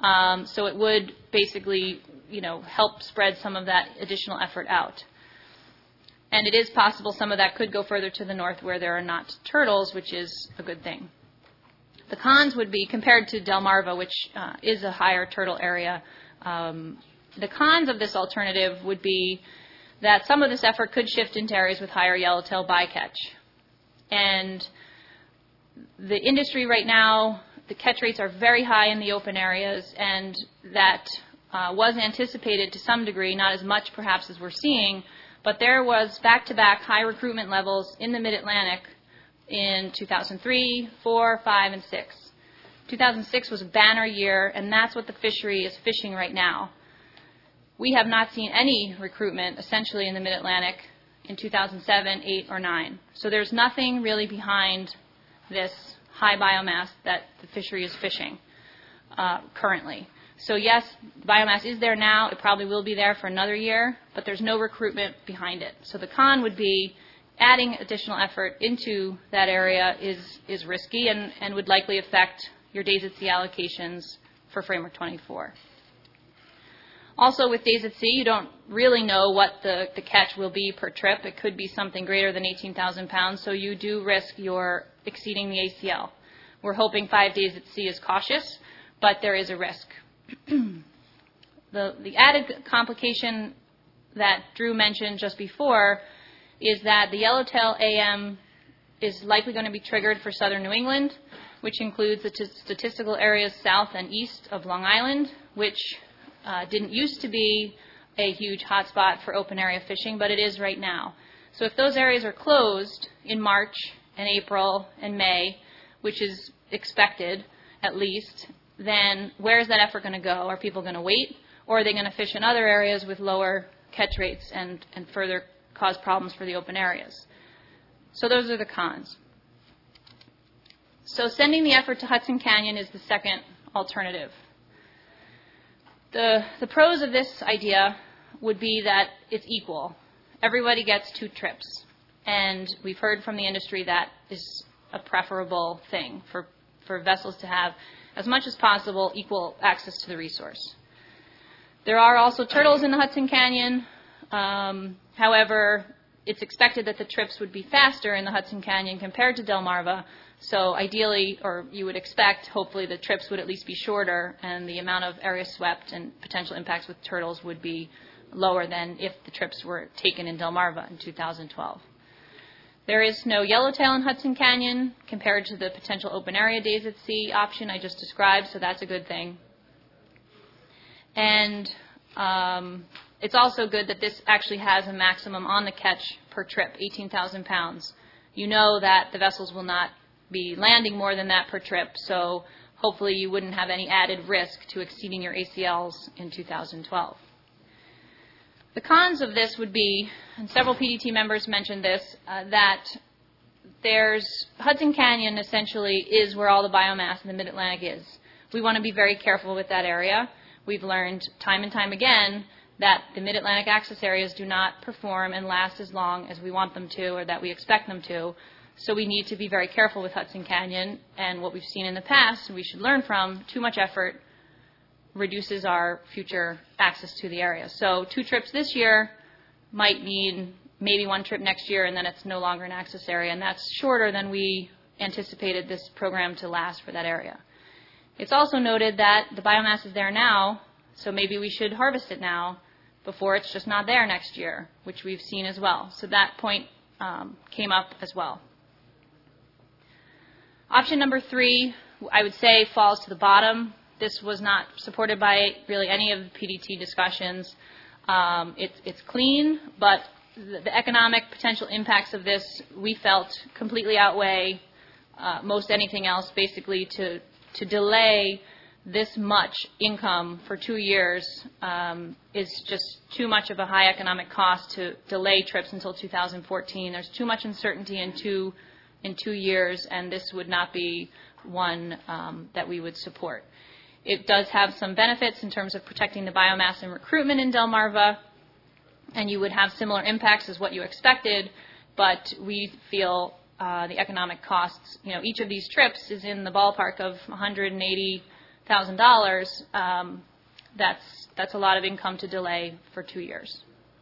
So it would basically, help spread some of that additional effort out. And it is possible some of that could go further to the north where there are not turtles, which is a good thing. The cons would be, compared to Delmarva, which is a higher turtle area, the cons of this alternative would be that some of this effort could shift into areas with higher yellowtail bycatch. And the industry right now, the catch rates are very high in the open areas, and that was anticipated to some degree, not as much perhaps as we're seeing, but there was back-to-back high recruitment levels in the Mid-Atlantic in 2003, 4, 5, and 6. 2006 was a banner year, and that's what the fishery is fishing right now. We have not seen any recruitment, essentially, in the Mid-Atlantic in 2007, 8, or 9. So there's nothing really behind this high biomass that the fishery is fishing currently. So yes, biomass is there now. It probably will be there for another year, but there's no recruitment behind it. So the con would be adding additional effort into that area is risky and would likely affect your days at sea allocations for Framework 24. Also, with days at sea, you don't really know what the catch will be per trip. It could be something greater than 18,000 pounds, so you do risk your exceeding the ACL. We're hoping 5 days at sea is cautious, but there is a risk. The added complication that Drew mentioned just before is that the yellowtail AM is likely going to be triggered for southern New England, which includes the statistical areas south and east of Long Island, which didn't used to be a huge hotspot for open area fishing, but it is right now. So if those areas are closed in March and April and May, which is expected at least, then where is that effort going to go? Are people going to wait, or are they going to fish in other areas with lower catch rates and further cause problems for the open areas? So those are the cons. So sending the effort to Hudson Canyon is the second alternative. The pros of this idea would be that it's equal. Everybody gets 2 trips. And we've heard from the industry that is a preferable thing for vessels to have, as much as possible, equal access to the resource. There are also turtles in the Hudson Canyon. However, it's expected that the trips would be faster in the Hudson Canyon compared to Delmarva. So ideally, or you would expect, hopefully, the trips would at least be shorter and the amount of area swept and potential impacts with turtles would be lower than if the trips were taken in Delmarva in 2012. There is no yellowtail in Hudson Canyon compared to the potential open area days at sea option I just described, so that's a good thing. And it's also good that this actually has a maximum on the catch per trip, 18,000 pounds. You know that the vessels will not be landing more than that per trip, so hopefully you wouldn't have any added risk to exceeding your ACLs in 2012. The cons of this would be, and several PDT members mentioned this, that Hudson Canyon essentially is where all the biomass in the Mid-Atlantic is. We want to be very careful with that area. We've learned time and time again that the Mid-Atlantic access areas do not perform and last as long as we want them to or that we expect them to. So we need to be very careful with Hudson Canyon. And what we've seen in the past, we should learn from, too much effort reduces our future access to the area. So 2 trips this year might mean maybe 1 trip next year, and then it's no longer an access area, and that's shorter than we anticipated this program to last for that area. It's also noted that the biomass is there now, so maybe we should harvest it now before it's just not there next year, which we've seen as well. So that point came up as well. Option number 3, I would say, falls to the bottom. This was not supported by really any of the PDT discussions. It's clean, but the economic potential impacts of this, we felt, completely outweigh most anything else, basically to delay this much income for 2 years is just too much of a high economic cost to delay trips until 2014. There's too much uncertainty in two years, and this would not be one that we would support. It does have some benefits in terms of protecting the biomass and recruitment in Delmarva, and you would have similar impacts as what you expected, but we feel the economic costs, each of these trips is in the ballpark of $180 $1,000, that's a lot of income to delay for 2 years.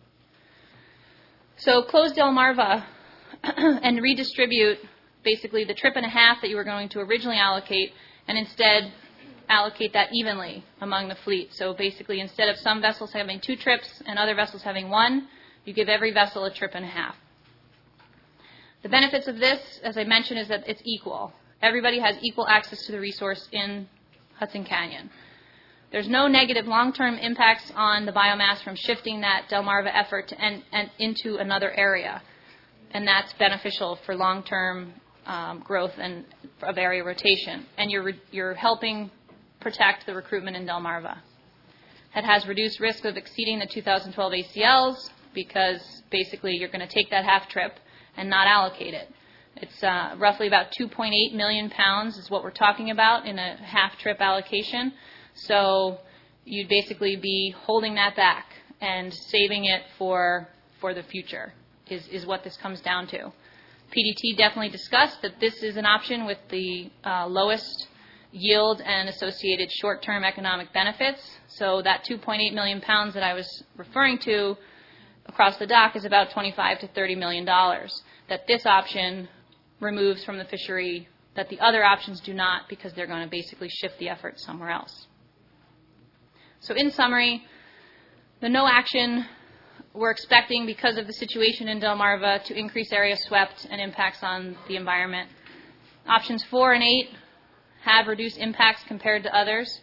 So close Delmarva and redistribute basically the trip and a half that you were going to originally allocate, and instead allocate that evenly among the fleet. So basically, instead of some vessels having 2 trips and other vessels having 1, you give every vessel a trip and a half. The benefits of this, as I mentioned, is that it's equal. Everybody has equal access to the resource in Hudson Canyon. There's no negative long-term impacts on the biomass from shifting that Delmarva effort to and into another area, and that's beneficial for long-term growth and of area rotation. And you're helping protect the recruitment in Delmarva. That has reduced risk of exceeding the 2012 ACLs because basically you're going to take that half trip and not allocate it. It's roughly about 2.8 million pounds is what we're talking about in a half trip allocation. So you'd basically be holding that back and saving it for the future is what this comes down to. PDT definitely discussed that this is an option with the lowest yield and associated short-term economic benefits. So that 2.8 million pounds that I was referring to across the dock is about $25 to $30 million that this option removes from the fishery that the other options do not, because they're going to basically shift the effort somewhere else. So in summary, the no action we're expecting because of the situation in Delmarva to increase area swept and impacts on the environment. Options 4 and 8 have reduced impacts compared to others.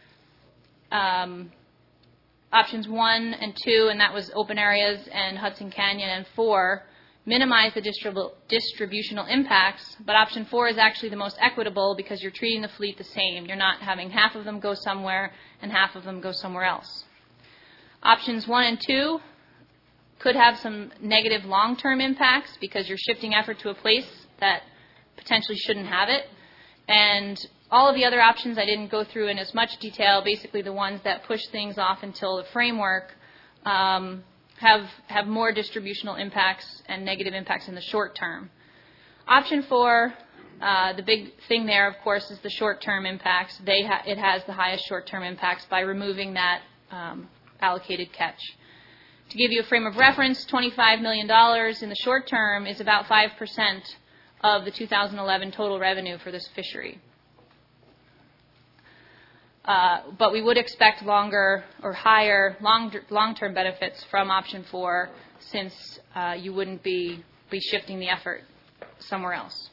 Options 1 and 2, and that was open areas and Hudson Canyon, and 4, minimize the distributional impacts, but option 4 is actually the most equitable because you're treating the fleet the same. You're not having half of them go somewhere and half of them go somewhere else. Options 1 and 2 could have some negative long-term impacts because you're shifting effort to a place that potentially shouldn't have it. And all of the other options I didn't go through in as much detail, basically the ones that push things off until the framework, have more distributional impacts and negative impacts in the short term. Option 4, the big thing there, of course, is the short-term impacts. It has the highest short-term impacts by removing that allocated catch. To give you a frame of reference, $25 million in the short term is about 5% of the 2011 total revenue for this fishery. But we would expect longer or higher long-term benefits from option 4 since you wouldn't be shifting the effort somewhere else.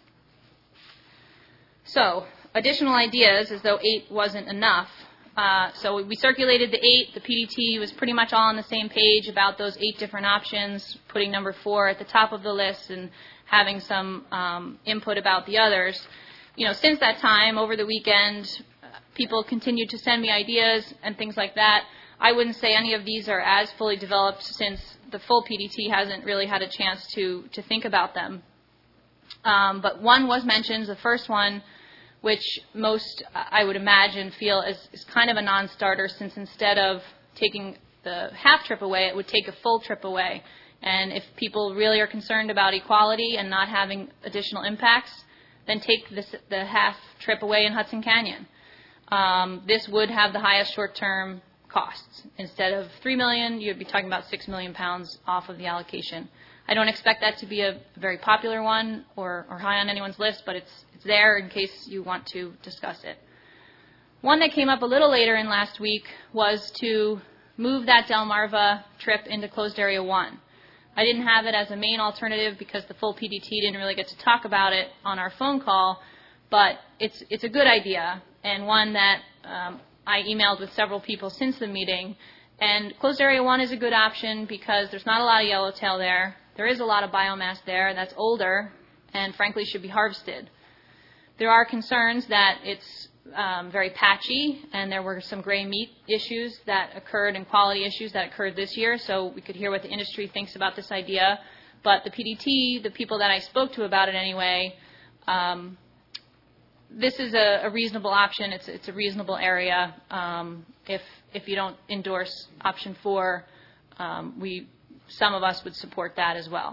So additional ideas, as though 8 wasn't enough. So we circulated the 8. The PDT was pretty much all on the same page about those 8 different options, putting number 4 at the top of the list and having some input about the others. You know, since that time, over the weekend, people continued to send me ideas and things like that. I wouldn't say any of these are as fully developed since the full PDT hasn't really had a chance to think about them. But one was mentioned, the first one, which most, I would imagine, feel is kind of a non-starter, since instead of taking the half trip away, it would take a full trip away. And if people really are concerned about equality and not having additional impacts, then take the half trip away in Hudson Canyon. This would have the highest short-term costs. Instead of $3 million, you'd be talking about 6 million pounds off of the allocation. I don't expect that to be a very popular one or high on anyone's list, but it's there in case you want to discuss it. One that came up a little later in last week was to move that Delmarva trip into closed area 1. I didn't have it as a main alternative because the full PDT didn't really get to talk about it on our phone call, but it's a good idea, and one that I emailed with several people since the meeting. And closed area 1 is a good option because there's not a lot of yellowtail there. There is a lot of biomass there that's older and frankly should be harvested. There are concerns that it's very patchy, and there were some gray meat issues that occurred and quality issues that occurred this year, so we could hear what the industry thinks about this idea. But the PDT, the people that I spoke to about it anyway, this is a reasonable option. It's a reasonable area. If you don't endorse option 4, some of us would support that as well.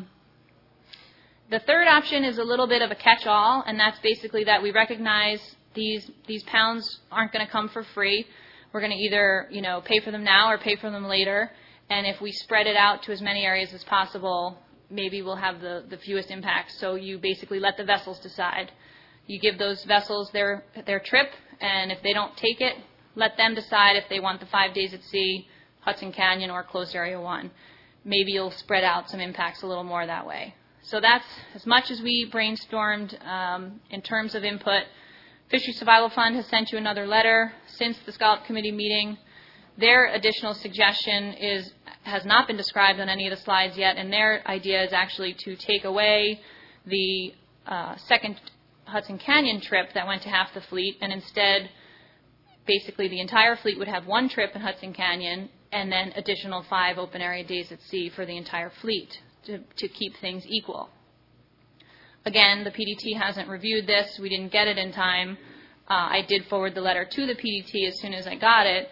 The third option is a little bit of a catch-all, and that's basically that we recognize these pounds aren't going to come for free. We're going to either, pay for them now or pay for them later. And if we spread it out to as many areas as possible, maybe we'll have the fewest impacts. So you basically let the vessels decide. You give those vessels their trip, and if they don't take it, let them decide if they want the 5 days at sea, Hudson Canyon, or Closed Area 1. Maybe you'll spread out some impacts a little more that way. So that's as much as we brainstormed in terms of input. Fisheries Survival Fund has sent you another letter since the Scallop Committee meeting. Their additional suggestion has not been described on any of the slides yet, and their idea is actually to take away the second Hudson Canyon trip that went to half the fleet, and instead, basically the entire fleet would have one trip in Hudson Canyon and then additional 5 open area days at sea for the entire fleet to keep things equal. Again, the PDT hasn't reviewed this. We didn't get it in time. I did forward the letter to the PDT as soon as I got it.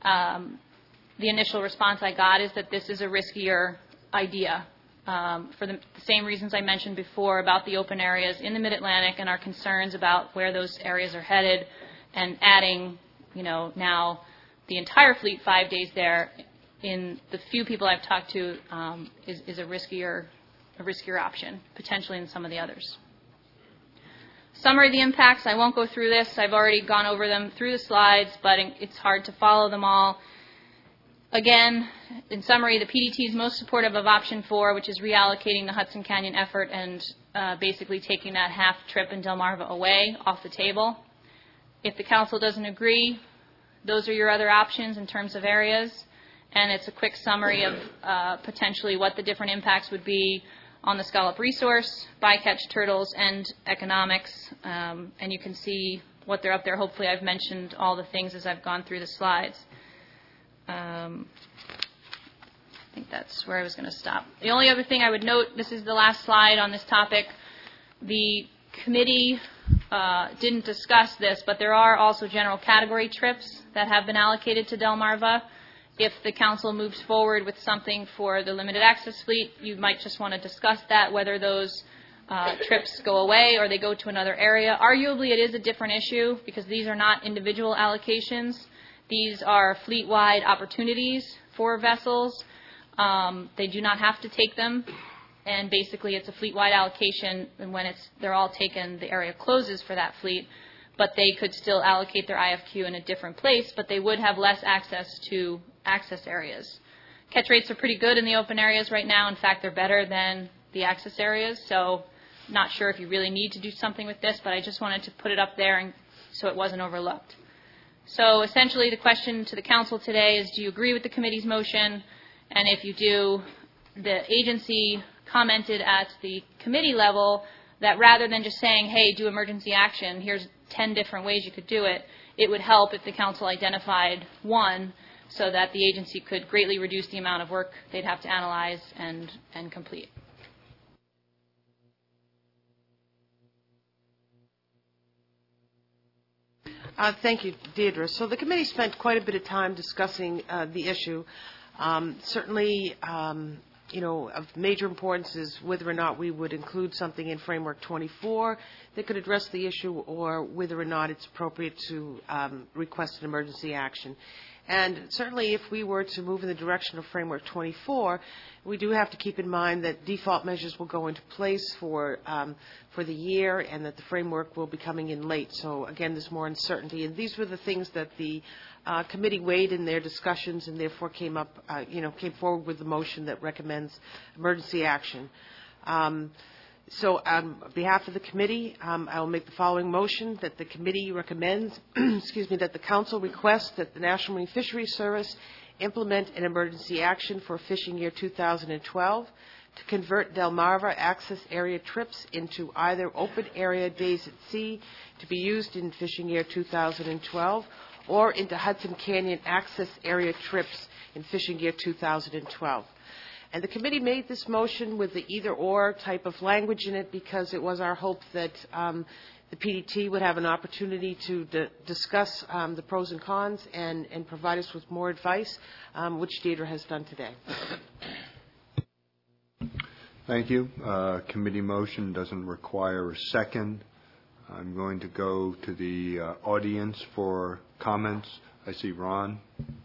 The initial response I got is that this is a riskier idea for the same reasons I mentioned before about the open areas in the Mid-Atlantic and our concerns about where those areas are headed, and adding, now the entire fleet 5 days there in the few people I've talked to is a riskier option, potentially than some of the others. Summary of the impacts, I won't go through this. I've already gone over them through the slides, but it's hard to follow them all. Again, in summary, the PDT is most supportive of option 4, which is reallocating the Hudson Canyon effort and basically taking that half trip in Delmarva away off the table. If the council doesn't agree, those are your other options in terms of areas. And it's a quick summary of potentially what the different impacts would be on the scallop resource, bycatch turtles, and economics. And you can see what they're up there. Hopefully I've mentioned all the things as I've gone through the slides. I think that's where I was going to stop. The only other thing I would note, this is the last slide on this topic. The committee didn't discuss this, but there are also general category trips that have been allocated to Delmarva. If the council moves forward with something for the limited access fleet, you might just want to discuss that, whether those trips go away or they go to another area. Arguably, it is a different issue because these are not individual allocations. These are fleet-wide opportunities for vessels. They do not have to take them, and basically it's a fleet-wide allocation, and when they're all taken, the area closes for that fleet, but they could still allocate their IFQ in a different place, but they would have less access to access areas. Catch rates are pretty good in the open areas right now. In fact, they're better than the access areas, so not sure if you really need to do something with this, but I just wanted to put it up there so it wasn't overlooked. So essentially the question to the council today is, do you agree with the committee's motion? And if you do, the agency commented at the committee level that rather than just saying, hey, do emergency action, here's 10 different ways you could do it, it would help if the council identified one so that the agency could greatly reduce the amount of work they'd have to analyze and complete. Thank you, Deirdre. So the committee spent quite a bit of time discussing the issue. Certainly, of major importance is whether or not we would include something in Framework 24 that could address the issue, or whether or not it's appropriate to request an emergency action. And certainly if we were to move in the direction of Framework 24, we do have to keep in mind that default measures will go into place for the year, and that the framework will be coming in late. So again, there's more uncertainty. And these were the things that the committee weighed in their discussions, and therefore came forward with the motion that recommends emergency action. So on behalf of the committee, I will make the following motion: that the committee recommends, that the council requests that the National Marine Fisheries Service implement an emergency action for fishing year 2012 to convert Delmarva access area trips into either open area days at sea to be used in fishing year 2012, or into Hudson Canyon access area trips in fishing year 2012. And the committee made this motion with the either-or type of language in it because it was our hope that the PDT would have an opportunity to discuss the pros and cons and provide us with more advice, which Deirdre has done today. Thank you. Committee motion doesn't require a second. I'm going to go to the audience for comments. I see Ron.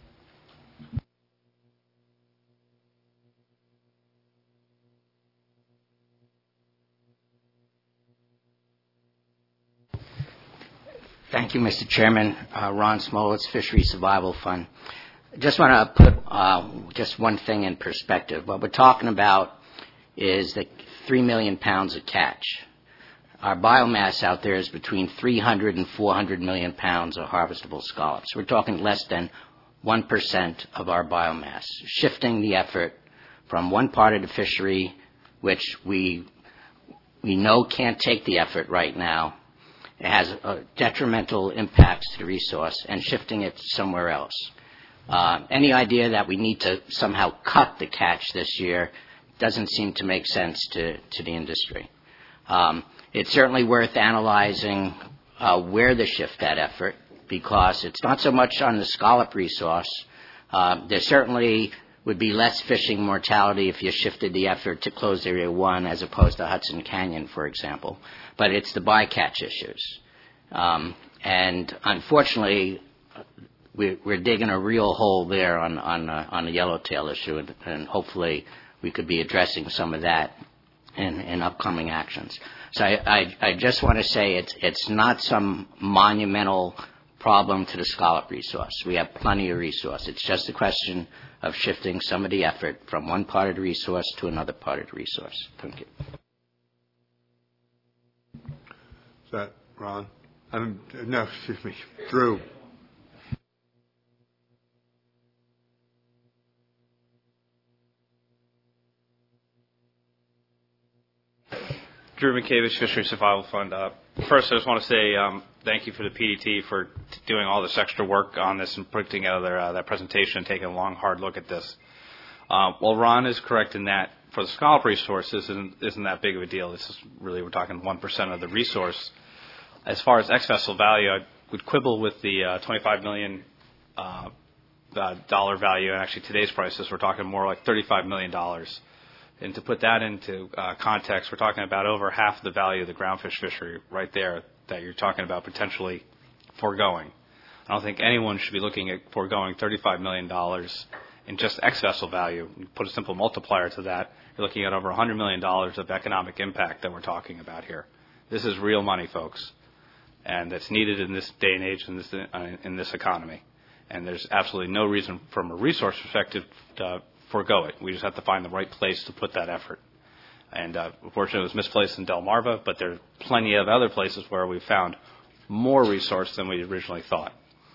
Thank you, Mr. Chairman. Ron Smolitz, Fishery Survival Fund. I just want to put just one thing in perspective. What we're talking about is the 3 million pounds of catch. Our biomass out there is between 300 and 400 million pounds of harvestable scallops. We're talking less than 1% of our biomass. Shifting the effort from one part of the fishery, which we know can't take the effort right now, it has detrimental impacts to the resource, and shifting it somewhere else. Any idea that we need to somehow cut the catch this year doesn't seem to make sense to the industry. It's certainly worth analyzing where to shift that effort, because it's not so much on the scallop resource. There certainly would be less fishing mortality if you shifted the effort to closed area 1 as opposed to Hudson Canyon, for example. But it's the bycatch issues. And unfortunately, we're digging a real hole there on the yellowtail issue, and hopefully we could be addressing some of that in upcoming actions. So I just want to say it's not some monumental problem to the scallop resource. We have plenty of resource. It's just a question of shifting some of the effort from one part of the resource to another part of the resource. Thank you. Is that Ron? No, excuse me, Drew. Drew Minkevich, Fishery Survival Fund. First, I just want to say thank you for the PDT for doing all this extra work on this and putting together that presentation and taking a long, hard look at this. Well, Ron is correct in that for the scallop resource, this isn't that big of a deal. This is really, we're talking 1% of the resource. As far as ex-vessel value, I would quibble with the $25 million dollar value, and actually today's prices, we're talking more like $35 million. And to put that into context, we're talking about over half the value of the groundfish fishery right there that you're talking about potentially foregoing. I don't think anyone should be looking at foregoing $35 million in just ex-vessel value. You put a simple multiplier to that, you're looking at over $100 million of economic impact that we're talking about here. This is real money, folks, and that's needed in this day and age in this economy. And there's absolutely no reason from a resource perspective to forego it. We just have to find the right place to put that effort. And unfortunately, it was misplaced in Delmarva, but there are plenty of other places where we found more resource than we originally thought.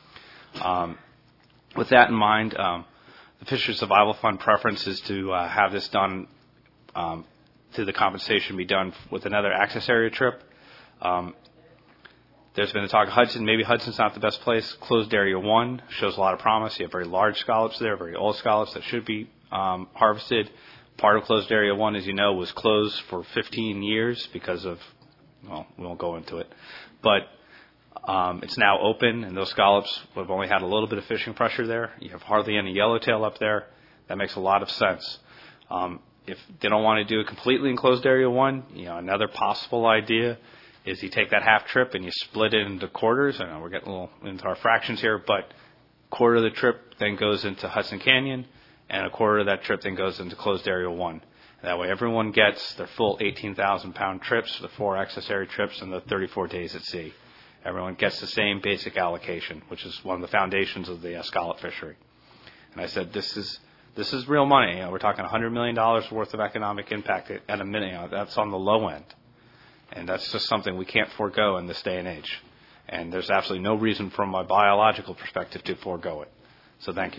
With that in mind, the Fishery Survival Fund preference is to have this done, to the compensation be done with another access area trip. There's been a talk of Hudson. Maybe Hudson's not the best place. Closed Area 1 shows a lot of promise. You have very large scallops there, very old scallops that should be harvested. Part of Closed Area 1, as you know, was closed for 15 years because of, well, we won't go into it. But it's now open, and those scallops have only had a little bit of fishing pressure there. You have hardly any yellowtail up there. That makes a lot of sense. If they don't want to do it completely in Closed Area 1, another possible idea is you take that half trip and you split it into quarters. I know we're getting a little into our fractions here, but quarter of the trip then goes into Hudson Canyon, and a quarter of that trip then goes into Closed Area 1. That way everyone gets their full 18,000-pound trips, the 4 access area trips, and the 34 days at sea. Everyone gets the same basic allocation, which is one of the foundations of the scallop fishery. And I said, this is real money. We're talking $100 million worth of economic impact at a minute. That's on the low end. And that's just something we can't forego in this day and age. And there's absolutely no reason from a biological perspective to forego it. So thank you.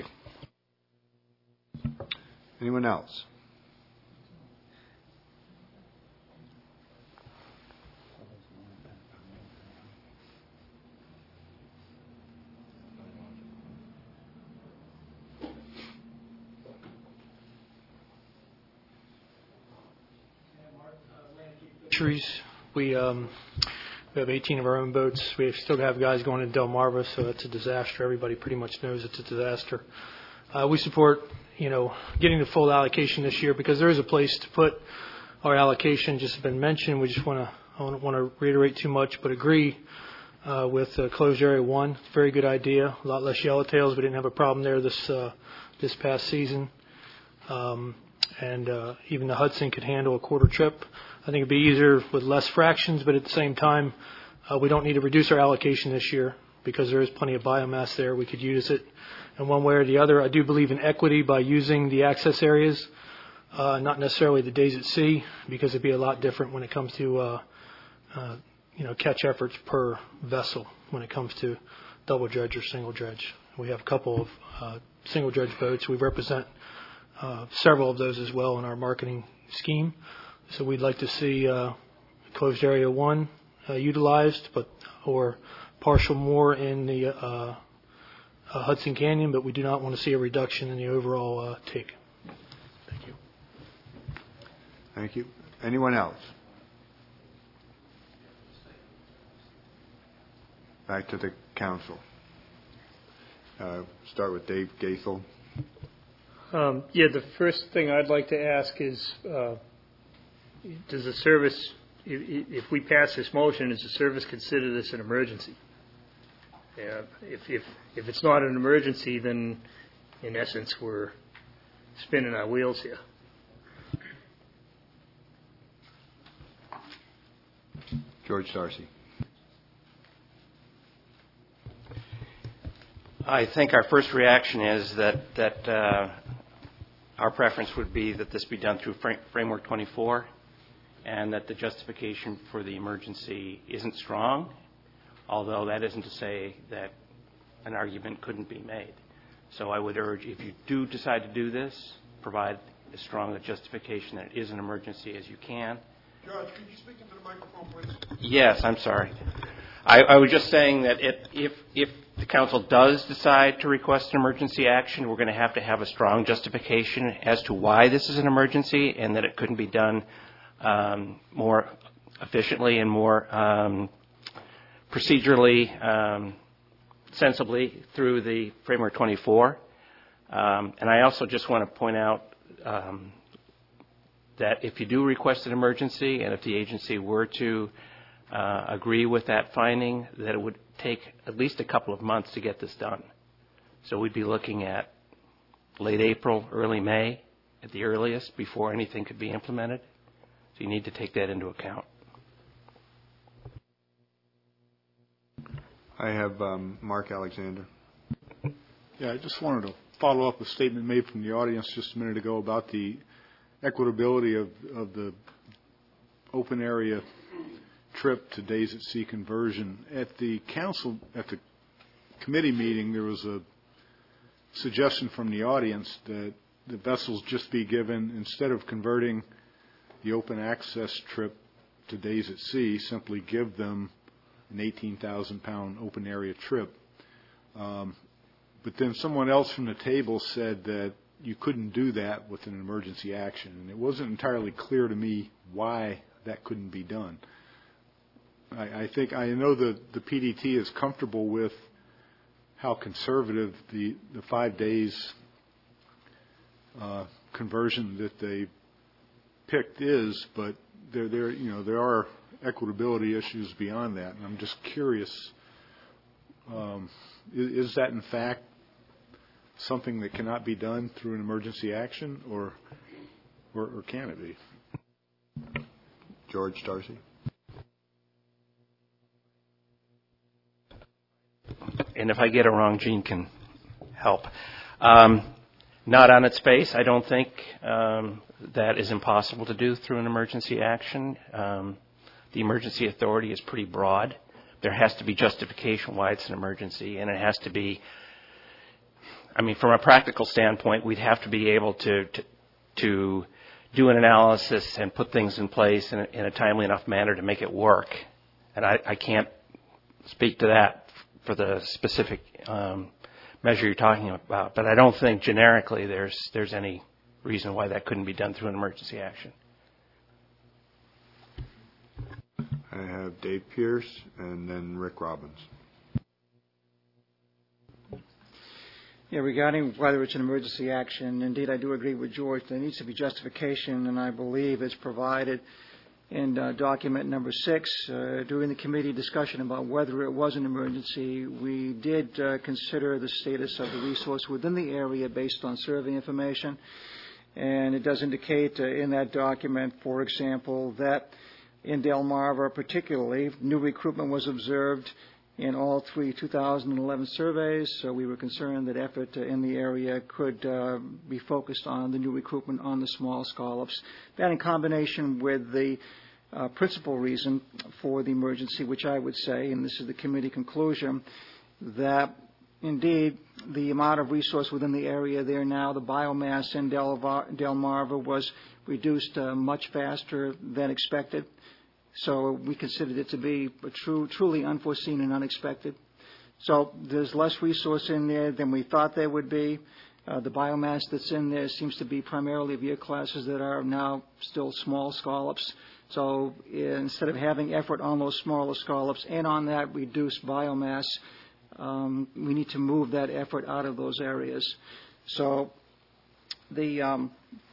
Anyone else? We have 18 of our own boats. We still have guys going to Delmarva, so it's a disaster. Everybody pretty much knows it's a disaster. We support, getting the full allocation this year because there is a place to put our allocation. Just been mentioned. We just want to I don't want to reiterate too much, but agree with closed area 1. Very good idea. A lot less yellowtails. We didn't have a problem there this past season. And even the Hudson could handle a quarter trip. I think it'd be easier with less fractions, but at the same time, we don't need to reduce our allocation this year because there is plenty of biomass there. We could use it in one way or the other. I do believe in equity by using the access areas, not necessarily the days at sea, because it'd be a lot different when it comes to catch efforts per vessel when it comes to double dredge or single dredge. We have a couple of single dredge boats. We represent several of those as well in our marketing scheme. So we'd like to see closed area 1 utilized, or partial more in the Hudson Canyon, but we do not want to see a reduction in the overall take. Thank you. Thank you. Anyone else? Back to the council. Start with Dave Gaithel. The first thing I'd like to ask is, does the service, if we pass this motion, does the service consider this an emergency? If it's not an emergency, then in essence we're spinning our wheels here. George Darcy. I think our first reaction is that our preference would be that this be done through Framework 24, and that the justification for the emergency isn't strong, although that isn't to say that an argument couldn't be made. So I would urge, if you do decide to do this, provide as strong a justification that it is an emergency as you can. Judge, could you speak into the microphone, please? Yes, I'm sorry. I was just saying that if the council does decide to request an emergency action, we're going to have a strong justification as to why this is an emergency and that it couldn't be done more efficiently and more procedurally sensibly through the Framework 24. And I also just want to point out that if you do request an emergency and if the agency were to agree with that finding, that it would take at least a couple of months to get this done. So we'd be looking at late April, early May at the earliest before anything could be implemented. So you need to take that into account. I have Mark Alexander. Yeah, I just wanted to follow up a statement made from the audience just a minute ago about the equitability of the open area trip to days at sea conversion. At the committee meeting, there was a suggestion from the audience that the vessels just be given, instead of converting the open access trip to days at sea, simply give them an 18,000-pound open area trip. But then someone else from the table said that you couldn't do that with an emergency action, and it wasn't entirely clear to me why that couldn't be done. I know that the PDT is comfortable with how conservative the 5 days conversion that they picked is, but there are equitability issues beyond that, and I'm just curious, is that in fact something that cannot be done through an emergency action, or can it be? George Darcy. And if I get it wrong, Gene can help. Not on its face. I don't think that is impossible to do through an emergency action. The emergency authority is pretty broad. There has to be justification why it's an emergency, and it has to be, from a practical standpoint, we'd have to be able to do an analysis and put things in place in a timely enough manner to make it work. And I can't speak to that for the specific measure you're talking about, but I don't think generically there's any reason why that couldn't be done through an emergency action. I have Dave Pierce and then Rick Robbins. Yeah, regarding whether it's an emergency action, indeed I do agree with George. There needs to be justification, and I believe it's provided in document number 6, during the committee discussion about whether it was an emergency, we did consider the status of the resource within the area based on survey information. And it does indicate in that document, for example, that in Delmarva particularly, new recruitment was observed in all 3 2011 surveys, so we were concerned that effort in the area could be focused on the new recruitment on the small scallops. That in combination with the principal reason for the emergency, which I would say, and this is the committee conclusion, that indeed the amount of resource within the area there now, the biomass in Delmarva was reduced much faster than expected. So we considered it to be truly unforeseen and unexpected. So there's less resource in there than we thought there would be. The biomass that's in there seems to be primarily of year classes that are now still small scallops. So instead of having effort on those smaller scallops and on that reduced biomass, we need to move that effort out of those areas. So there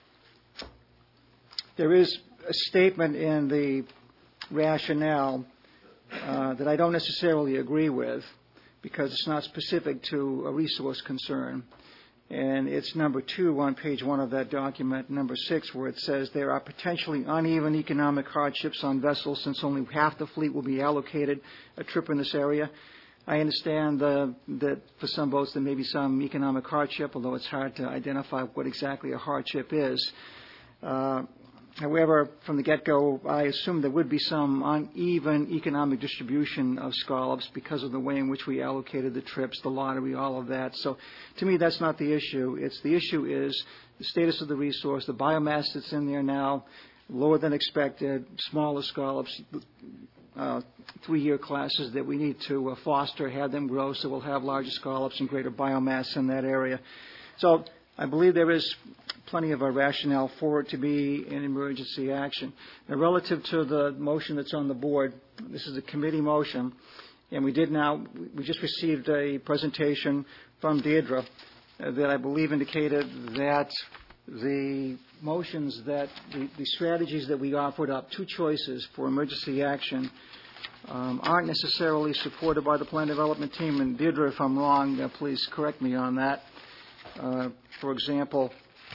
is a statement in the rationale that I don't necessarily agree with because it's not specific to a resource concern. And it's number 2 on page 1 of that document, number 6, where it says there are potentially uneven economic hardships on vessels since only half the fleet will be allocated a trip in this area. I understand that for some boats there may be some economic hardship, although it's hard to identify what exactly a hardship is. However, from the get-go, I assumed there would be some uneven economic distribution of scallops because of the way in which we allocated the trips, the lottery, all of that. So to me, that's not the issue. The issue is the status of the resource, the biomass that's in there now, lower than expected, smaller scallops, 3-year classes that we need to foster, have them grow so we'll have larger scallops and greater biomass in that area. So I believe there is plenty of a rationale for it to be an emergency action. Now, relative to the motion that's on the board, this is a committee motion, and we just received a presentation from Deirdre that I believe indicated that the motions that the strategies that we offered up, 2 choices for emergency action, aren't necessarily supported by the plan development team. And Deirdre, if I'm wrong, please correct me on that. For example,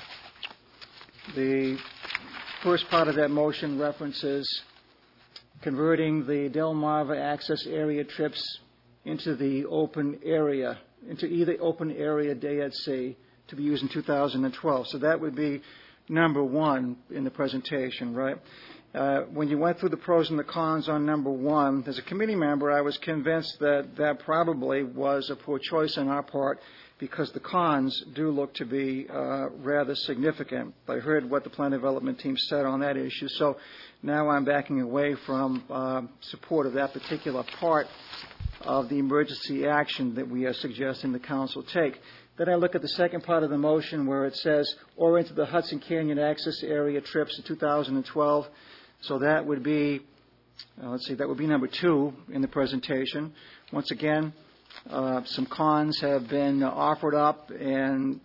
the first part of that motion references converting the Delmarva access area trips into the open area, into either open area day at sea to be used in 2012. So that would be number 1 in the presentation, right? When you went through the pros and the cons on number 1, as a committee member, I was convinced that that probably was a poor choice on our part because the cons do look to be rather significant. I heard what the plan development team said on that issue, so now I'm backing away from support of that particular part of the emergency action that we are suggesting the council take. Then I look at the second part of the motion where it says, or into the Hudson Canyon access area trips in 2012. So that would be, that would be number 2 in the presentation. Once again, some cons have been offered up, and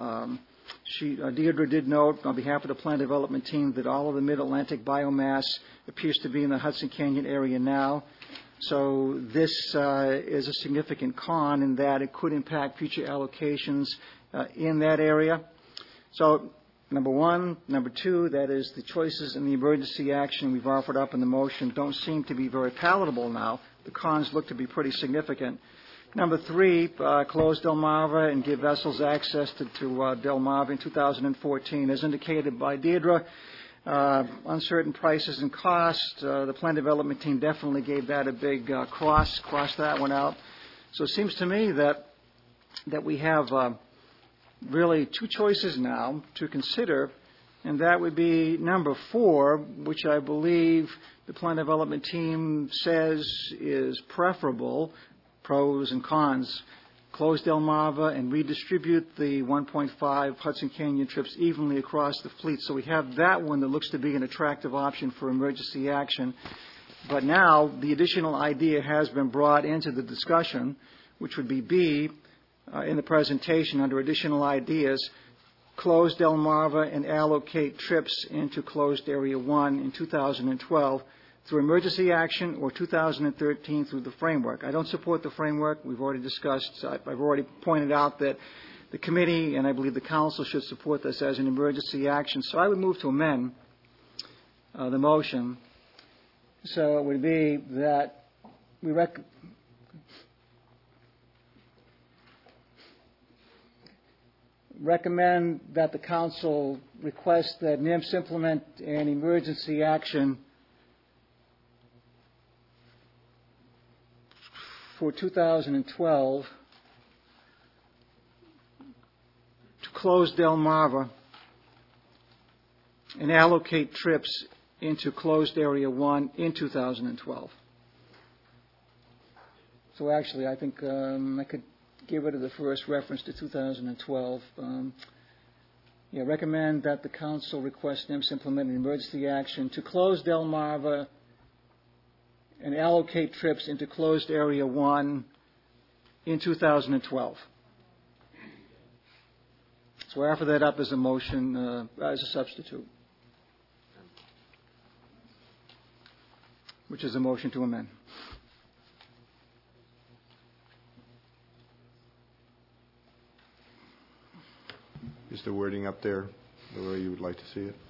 Deirdre did note on behalf of the plan development team that all of the mid-Atlantic biomass appears to be in the Hudson Canyon area now. So this is a significant con in that it could impact future allocations in that area. So number 1, number 2, that is the choices in the emergency action we've offered up in the motion don't seem to be very palatable now. The cons look to be pretty significant. Number 3, close Delmarva and give vessels access to Delmarva in 2014. As indicated by Deirdre, uncertain prices and cost. The plan development team definitely gave that a big cross that one out. So it seems to me that we have really 2 choices now to consider, and that would be number 4, which I believe the plan development team says is preferable, pros and cons. Close Delmarva and redistribute the 1.5 Hudson Canyon trips evenly across the fleet. So we have that one that looks to be an attractive option for emergency action. But now the additional idea has been brought into the discussion, which would be B in the presentation under additional ideas. close Delmarva and allocate trips into closed Area 1 in 2012 through emergency action, or 2013 through the framework. I don't support the framework. We've already discussed, I've already pointed out that the committee and I believe the council should support this as an emergency action. So I would move to amend the motion. So it would be that we recommend that the council request that NIMS implement an emergency action for 2012 to close Delmarva and allocate trips into closed Area 1 in 2012. So actually, I think I could get rid of the first reference to 2012. Recommend that the council request NIMS implement an emergency action to close Delmarva and allocate trips into closed Area 1 in 2012. So I offer that up as a motion, as a substitute, which is a motion to amend. Is the wording up there the way you would like to see it?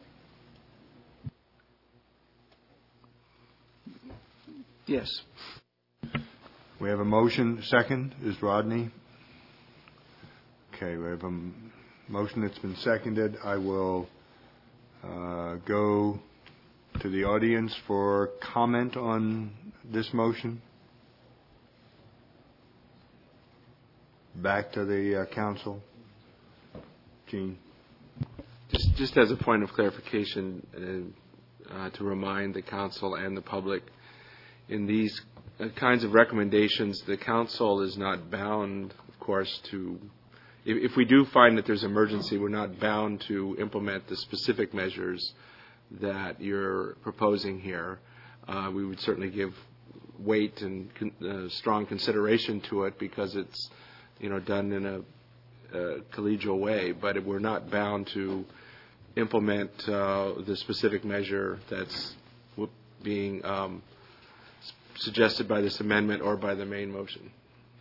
Yes. We have a motion. Second is Rodney. Okay, we have a motion that's been seconded. I will go to the audience for comment on this motion. Back to the council. Gene. Just as a point of clarification, to remind the council and the public, in these kinds of recommendations, the council is not bound, of course, to, if we do find that there's emergency, we're not bound to implement the specific measures that you're proposing here. We would certainly give weight and strong consideration to it because it's, done in a collegial way, but we're not bound to implement the specific measure that's being suggested by this amendment or by the main motion.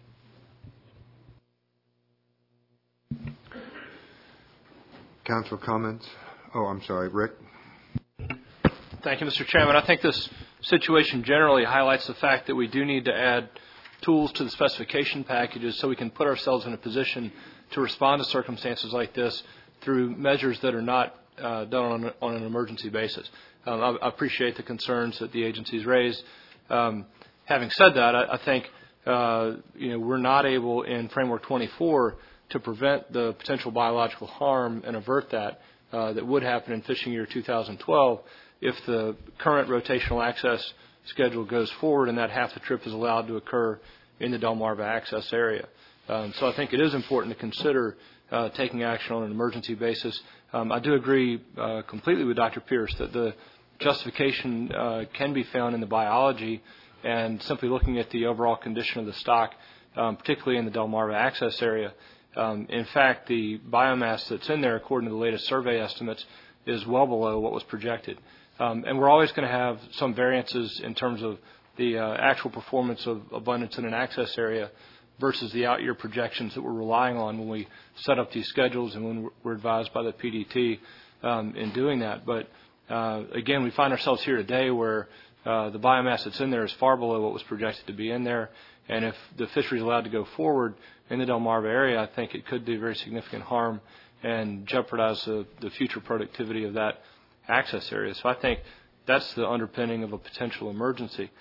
Council comments? Oh, I'm sorry, Rick. Thank you, Mr. Chairman. I think this situation generally highlights the fact that we do need to add tools to the specification packages so we can put ourselves in a position to respond to circumstances like this through measures that are not done on an emergency basis. I appreciate the concerns that the agencies raised. Having said that, I think we're not able in Framework 24 to prevent the potential biological harm and avert that would happen in fishing year 2012 if the current rotational access schedule goes forward and that half the trip is allowed to occur in the Delmarva access area. So I think it is important to consider taking action on an emergency basis. I do agree completely with Dr. Pierce that the justification can be found in the biology and simply looking at the overall condition of the stock, particularly in the Delmarva access area. In fact, the biomass that's in there, according to the latest survey estimates, is well below what was projected. And we're always going to have some variances in terms of the actual performance of abundance in an access area versus the out-year projections that we're relying on when we set up these schedules and when we're advised by the PDT in doing that. But, again, we find ourselves here today where the biomass that's in there is far below what was projected to be in there. And if the fishery is allowed to go forward in the Delmarva area, I think it could do very significant harm and jeopardize the future productivity of that access area. So I think that's the underpinning of a potential emergency.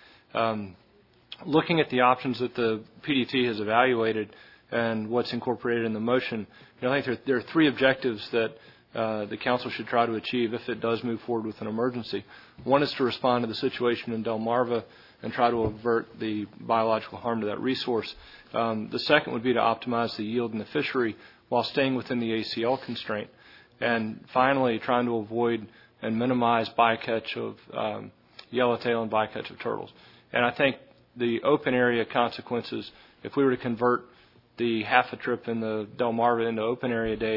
Looking at the options that the PDT has evaluated and what's incorporated in the motion, I think there are three objectives that the council should try to achieve if it does move forward with an emergency. One is to respond to the situation in Delmarva and try to avert the biological harm to that resource. The second would be to optimize the yield in the fishery while staying within the ACL constraint. And finally, trying to avoid and minimize bycatch of yellowtail and bycatch of turtles. And I think the open area consequences, if we were to convert the half a trip in the Delmarva into open area days,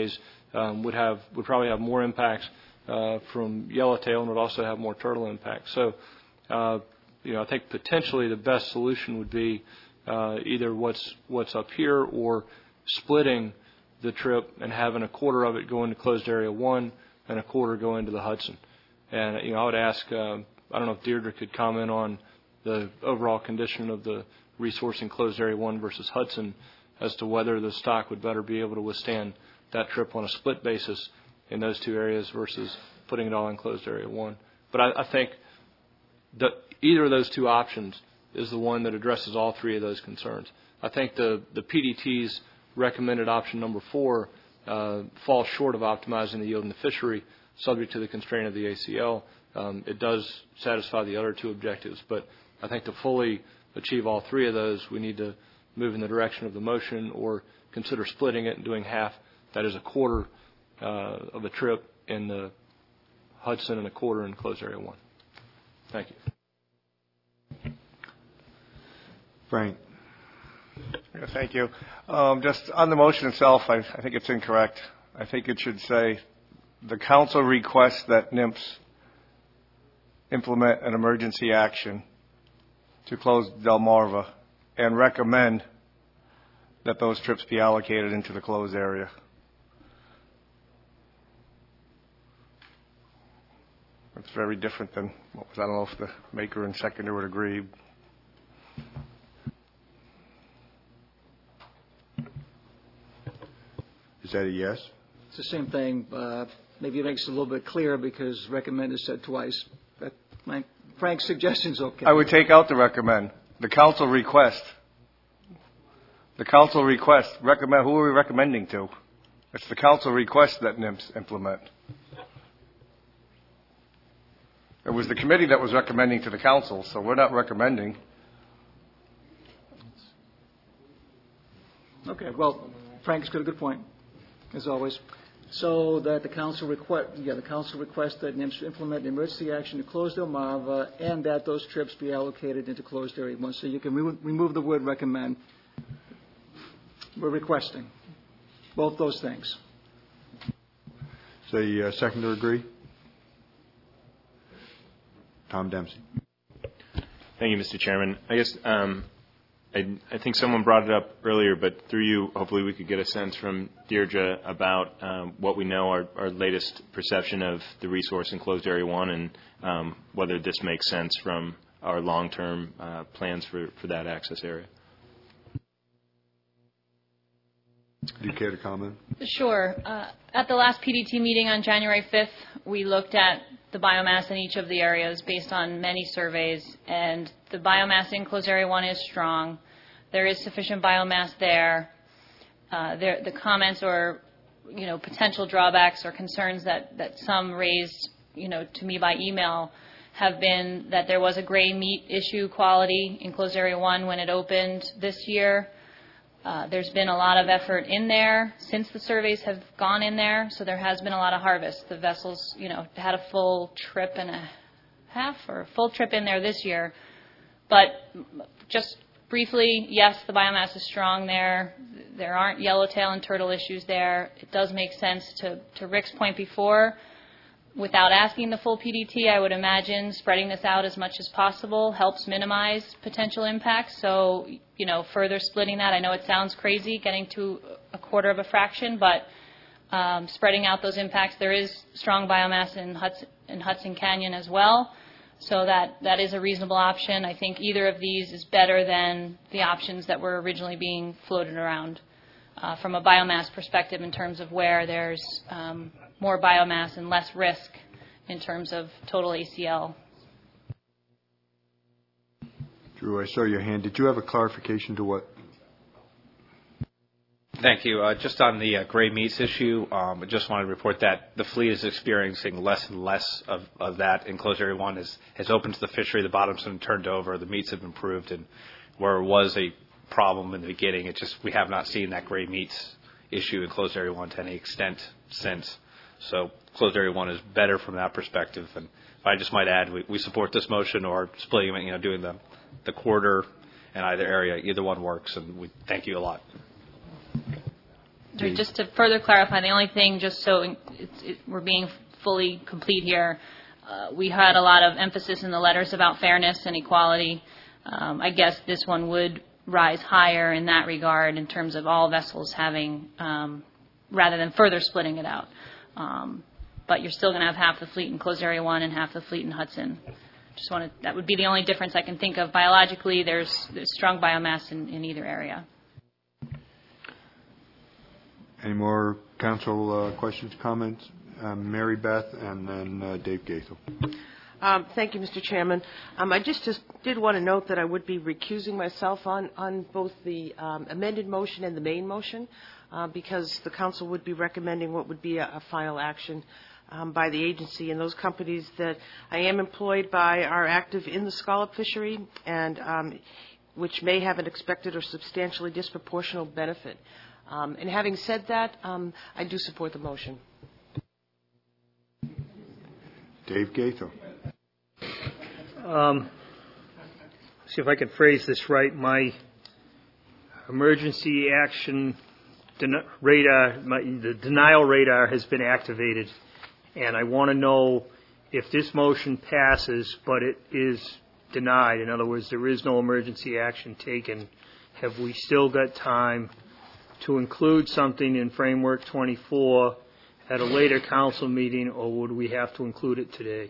would probably have more impacts from yellowtail and would also have more turtle impacts. So, I think potentially the best solution would be either what's up here or splitting the trip and having a quarter of it go into closed area 1 and a quarter go into the Hudson. And I would ask, I don't know if Deirdre could comment on the overall condition of the resource in closed area 1 versus Hudson as to whether the stock would better be able to withstand that trip on a split basis in those two areas versus putting it all in closed area 1. But I think that either of those two options is the one that addresses all three of those concerns. I think the PDT's recommended option number 4 falls short of optimizing the yield in the fishery, subject to the constraint of the ACL. It does satisfy the other two objectives, but I think to fully achieve all three of those, we need to move in the direction of the motion or consider splitting it and doing half, that is a quarter of a trip in the Hudson and a quarter in closed area 1. Thank you. Frank. Yeah, thank you. Just on the motion itself, I think it's incorrect. I think it should say the council requests that NIMS implement an emergency action to close Delmarva and recommend that those trips be allocated into the closed area. It's very different than what was, I don't know if the maker and seconder would agree. Is that a yes? It's the same thing. Maybe it makes it a little bit clearer because recommend is said twice. Frank's suggestion's okay. I would take out the recommend. The council request. The council request. Recommend. Who are we recommending to? It's the council request that NIMS implement. It was the committee that was recommending to the council, so we're not recommending. Okay. Well, Frank's got a good point, as always. So that the council request that NIMS implement emergency action to close Delmarva and that those trips be allocated into closed area 1. So you can remove the word recommend. We're requesting both those things. Does the seconder agree? Tom Dempsey. Thank you, Mr. Chairman. I guess I think someone brought it up earlier, but through you, hopefully we could get a sense from Deirdre about what we know, our latest perception of the resource in closed area 1 and whether this makes sense from our long-term plans for that access area. Do you care to comment? Sure. At the last PDT meeting on January 5th, we looked at the biomass in each of the areas based on many surveys, and the biomass in closed area 1 is strong. There is sufficient biomass there. The comments or, potential drawbacks or concerns that some raised, to me by email have been that there was a gray meat issue quality in closed area 1 when it opened this year. There's been a lot of effort in there since the surveys have gone in there, so there has been a lot of harvest. The vessels, had a full trip and a half or a full trip in there this year. But just briefly, yes, the biomass is strong there. There aren't yellowtail and turtle issues there. It does make sense to Rick's point before. Without asking the full PDT, I would imagine spreading this out as much as possible helps minimize potential impacts. So, further splitting that, I know it sounds crazy getting to a quarter of a fraction, but spreading out those impacts, there is strong biomass in Hudson Canyon as well. So that is a reasonable option. I think either of these is better than the options that were originally being floated around from a biomass perspective in terms of where there's more biomass and less risk in terms of total ACL. Drew, I saw your hand. Did you have a clarification to what? Thank you. Just on the gray meats issue, I just wanted to report that the fleet is experiencing less and less of that in closed area 1 has opened to the fishery. The bottoms have been turned over. The meats have improved. And where it was a problem in the beginning, we have not seen that gray meats issue in closed area 1 to any extent since. So closed area 1 is better from that perspective. And I just might add, we support this motion or splitting it, doing the quarter in either area. Either one works, and we thank you a lot. Just to further clarify, the only thing, just so we're being fully complete here, we had a lot of emphasis in the letters about fairness and equality. I guess this one would rise higher in that regard in terms of all vessels having, rather than further splitting it out. But you're still going to have half the fleet in Closed Area 1 and half the fleet in Hudson. That would be the only difference I can think of. Biologically, there's strong biomass in either area. Any more council questions, comments? Mary Beth and then Dave Gaithel. Thank you, Mr. Chairman. I just did want to note that I would be recusing myself on both the amended motion and the main motion because the council would be recommending what would be a final action by the agency, and those companies that I am employed by are active in the scallop fishery and which may have an expected or substantially disproportional benefit. And having said that, I do support the motion. Dave Gaithel. See if I can phrase this right. My emergency action radar, the denial radar has been activated, and I want to know if this motion passes, but it is denied. In other words, there is no emergency action taken. Have we still got time to include something in Framework 24 at a later council meeting, or would we have to include it today?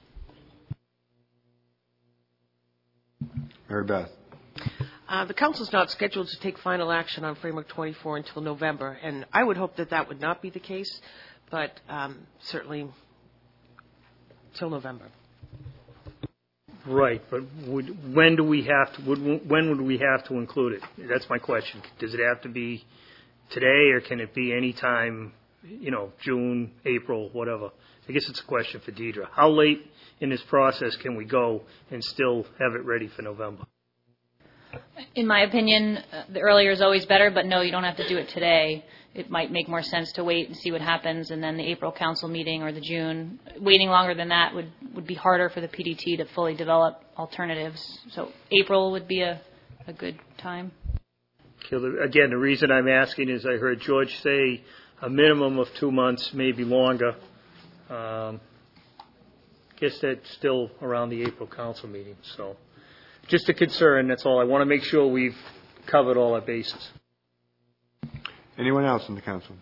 Mary Beth. The council is not scheduled to take final action on Framework 24 until November, and I would hope that would not be the case, but certainly till November. Right, but when would we have to include it? That's my question. Does it have to be today, or can it be any time, June, April, whatever? I guess it's a question for Deidre. How late in this process can we go and still have it ready for November? In my opinion, the earlier is always better, but no, you don't have to do it today. It might make more sense to wait and see what happens, and then the April council meeting or the June. Waiting longer than that would be harder for the PDT to fully develop alternatives. So April would be a good time. Again, the reason I'm asking is I heard George say a minimum of 2 months, maybe longer. I guess that's still around the April council meeting. So just a concern, that's all. I want to make sure we've covered all our bases. Anyone else in the council?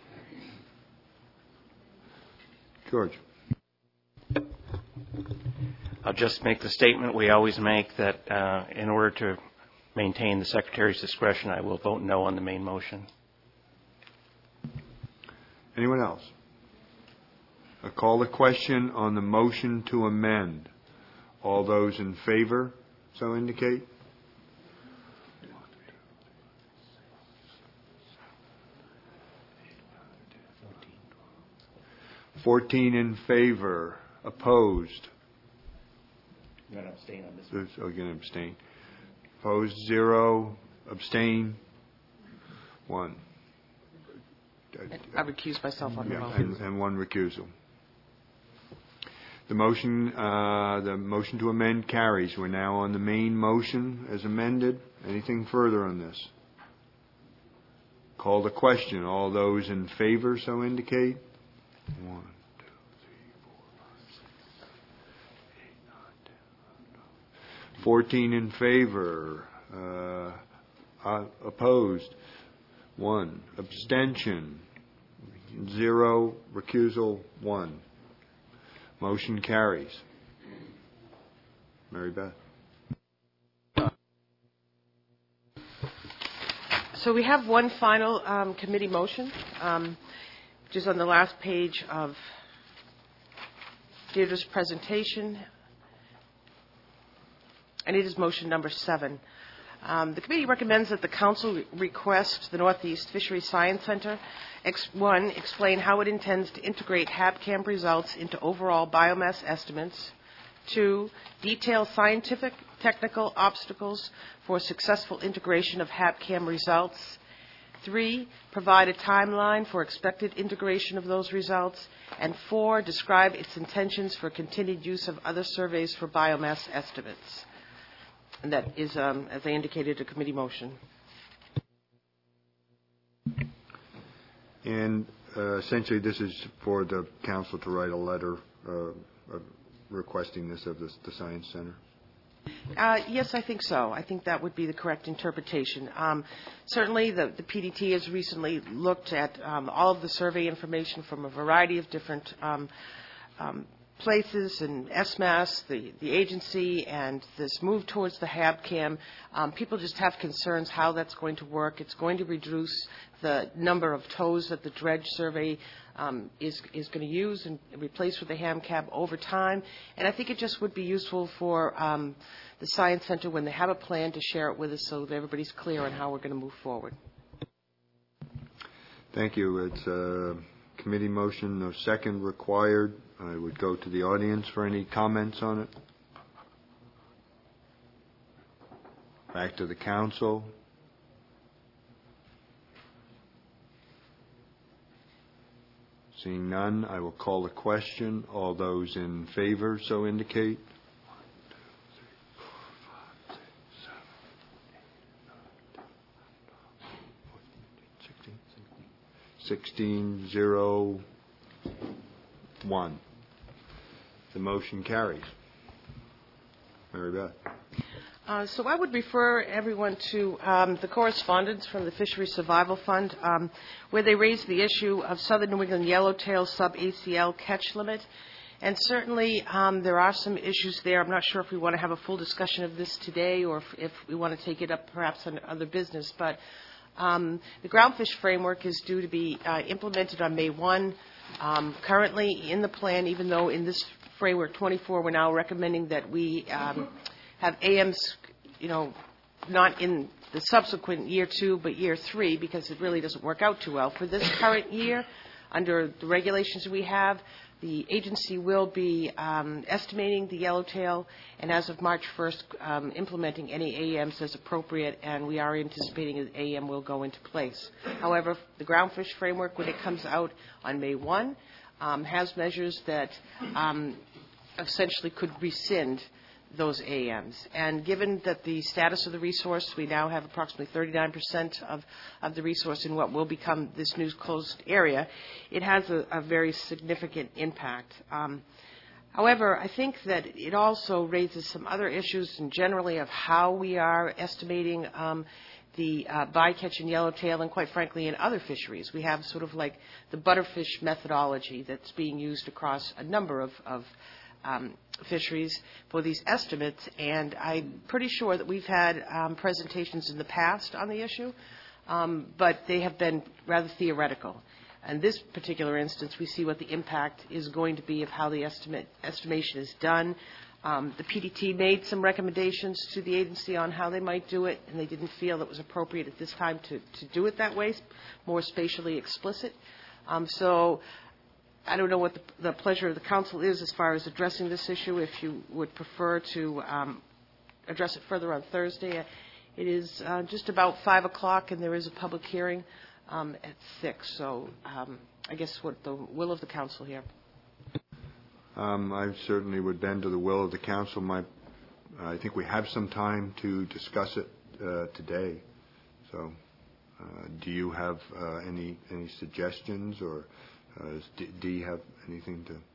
George. I'll just make the statement we always make that in order to maintain the Secretary's discretion, I will vote no on the main motion. Anyone else? I call the question on the motion to amend. All those in favor, so indicate. $14 in favor. Opposed? You're going to abstain on this one. Oh, you're going to abstain. Opposed, 0. Abstain, 1. I recuse myself on the motion. And 1 recusal. The motion to amend carries. We're now on the main motion as amended. Anything further on this? Call the question. All those in favor, so indicate. 1, 2, 3, 4, 5, 6, 7, 8, 9, 10, 14 in favor. Opposed, 1. Abstention, 0. Recusal, 1. Motion carries. Mary Beth. So we have one final committee motion, which is on the last page of Deirdre's presentation, and it is motion number 7. The committee recommends that the council request the Northeast Fisheries Science Center, 1, explain how it intends to integrate HabCam results into overall biomass estimates, 2, detail scientific technical obstacles for successful integration of HabCam results, 3, provide a timeline for expected integration of those results, and 4, describe its intentions for continued use of other surveys for biomass estimates. And that is, as I indicated, a committee motion. And essentially, this is for the council to write a letter requesting this of the Science Center. Yes, I think so. I think that would be the correct interpretation. Certainly, the PDT has recently looked at all of the survey information from a variety of different places, and SMAS, the agency, and this move towards the HABCAM. People just have concerns how that's going to work. It's going to reduce the number of tows that the dredge survey is going to use and replace with the HABCAM over time. And I think it just would be useful for the Science Center, when they have a plan, to share it with us so that everybody's clear on how we're going to move forward. Thank you. It's a committee motion, no second required. I would go to the audience for any comments on it. Back to the council. Seeing none, I will call the question. All those in favor so indicate. 16-0-1. The motion carries. Mary Beth. So I would refer everyone to the correspondence from the Fisheries Survival Fund, where they raised the issue of southern New England yellowtail sub-ACL catch limit. And certainly there are some issues there. I'm not sure if we want to have a full discussion of this today or if we want to take it up perhaps on other business. But the groundfish framework is due to be implemented on May 1. Currently in the plan, even though in this framework 24 we're now recommending that we have AMs, not in the subsequent year 2 but year 3, because it really doesn't work out too well. For this current year, under the regulations we have, the agency will be estimating the yellowtail, and as of March 1st, implementing any AMs as appropriate, and we are anticipating that AM will go into place. However, the groundfish framework, when it comes out on May 1, has measures that essentially could rescind those AMs. And given that the status of the resource, we now have approximately 39% of the resource in what will become this new closed area, it has a very significant impact. However, I think that it also raises some other issues and generally of how we are estimating the bycatch and yellowtail, and quite frankly in other fisheries. We have sort of like the butterfish methodology that's being used across a number of fisheries for these estimates, and I'm pretty sure that we've had presentations in the past on the issue, but they have been rather theoretical. In this particular instance, we see what the impact is going to be of how the estimation is done. The PDT made some recommendations to the agency on how they might do it, and they didn't feel it was appropriate at this time to do it that way, more spatially explicit. So I don't know what the pleasure of the council is as far as addressing this issue. If you would prefer to address it further on Thursday, it is just about 5 o'clock, and there is a public hearing at 6. So I guess what the will of the council here. I certainly would bend to the will of the council. I think we have some time to discuss it today. So do you have any suggestions, or do you have anything to?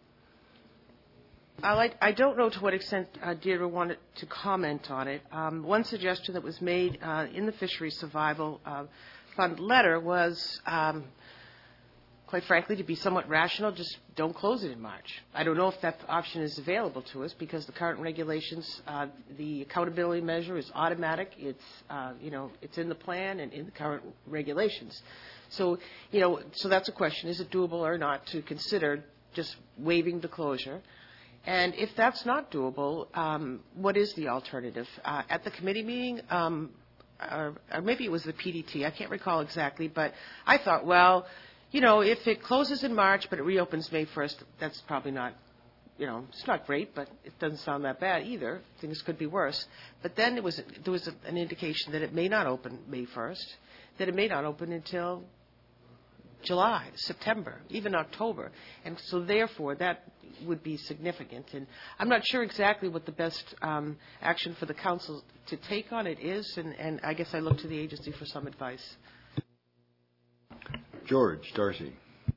I don't know to what extent Deirdre wanted to comment on it. One suggestion that was made in the Fisheries Survival Fund letter was, quite frankly, to be somewhat rational, just don't close it in March. I don't know if that option is available to us because the current regulations, the accountability measure is automatic. It's it's in the plan and in the current regulations. So, so that's a question. Is it doable or not to consider just waiving the closure? And if that's not doable, what is the alternative? At the committee meeting, or maybe it was the PDT, I can't recall exactly, but I thought, well, if it closes in March but it reopens May 1st, that's probably not, it's not great, but it doesn't sound that bad either. Things could be worse. But then there was an indication that it may not open May 1st, that it may not open until July, September, even October. And so therefore that would be significant. And I'm not sure exactly what the best action for the council to take on it is, and I guess I look to the agency for some advice. George Darcy.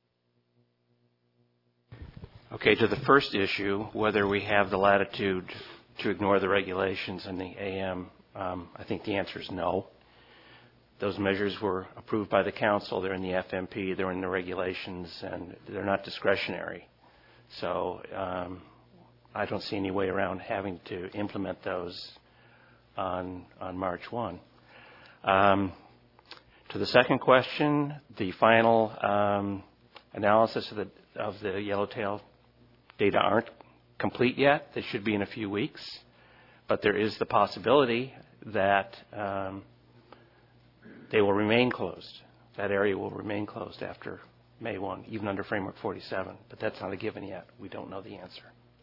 Okay, to the first issue, whether we have the latitude to ignore the regulations in the AM, I think the answer is no. Those measures were approved by the council. They're in the FMP. They're in the regulations, and they're not discretionary. So I don't see any way around having to implement those on March 1. To the second question, the final analysis of the yellowtail data aren't complete yet. They should be in a few weeks. But there is the possibility that they will remain closed. That area will remain closed after May 1, even under Framework 47. But that's not a given yet. We don't know the answer.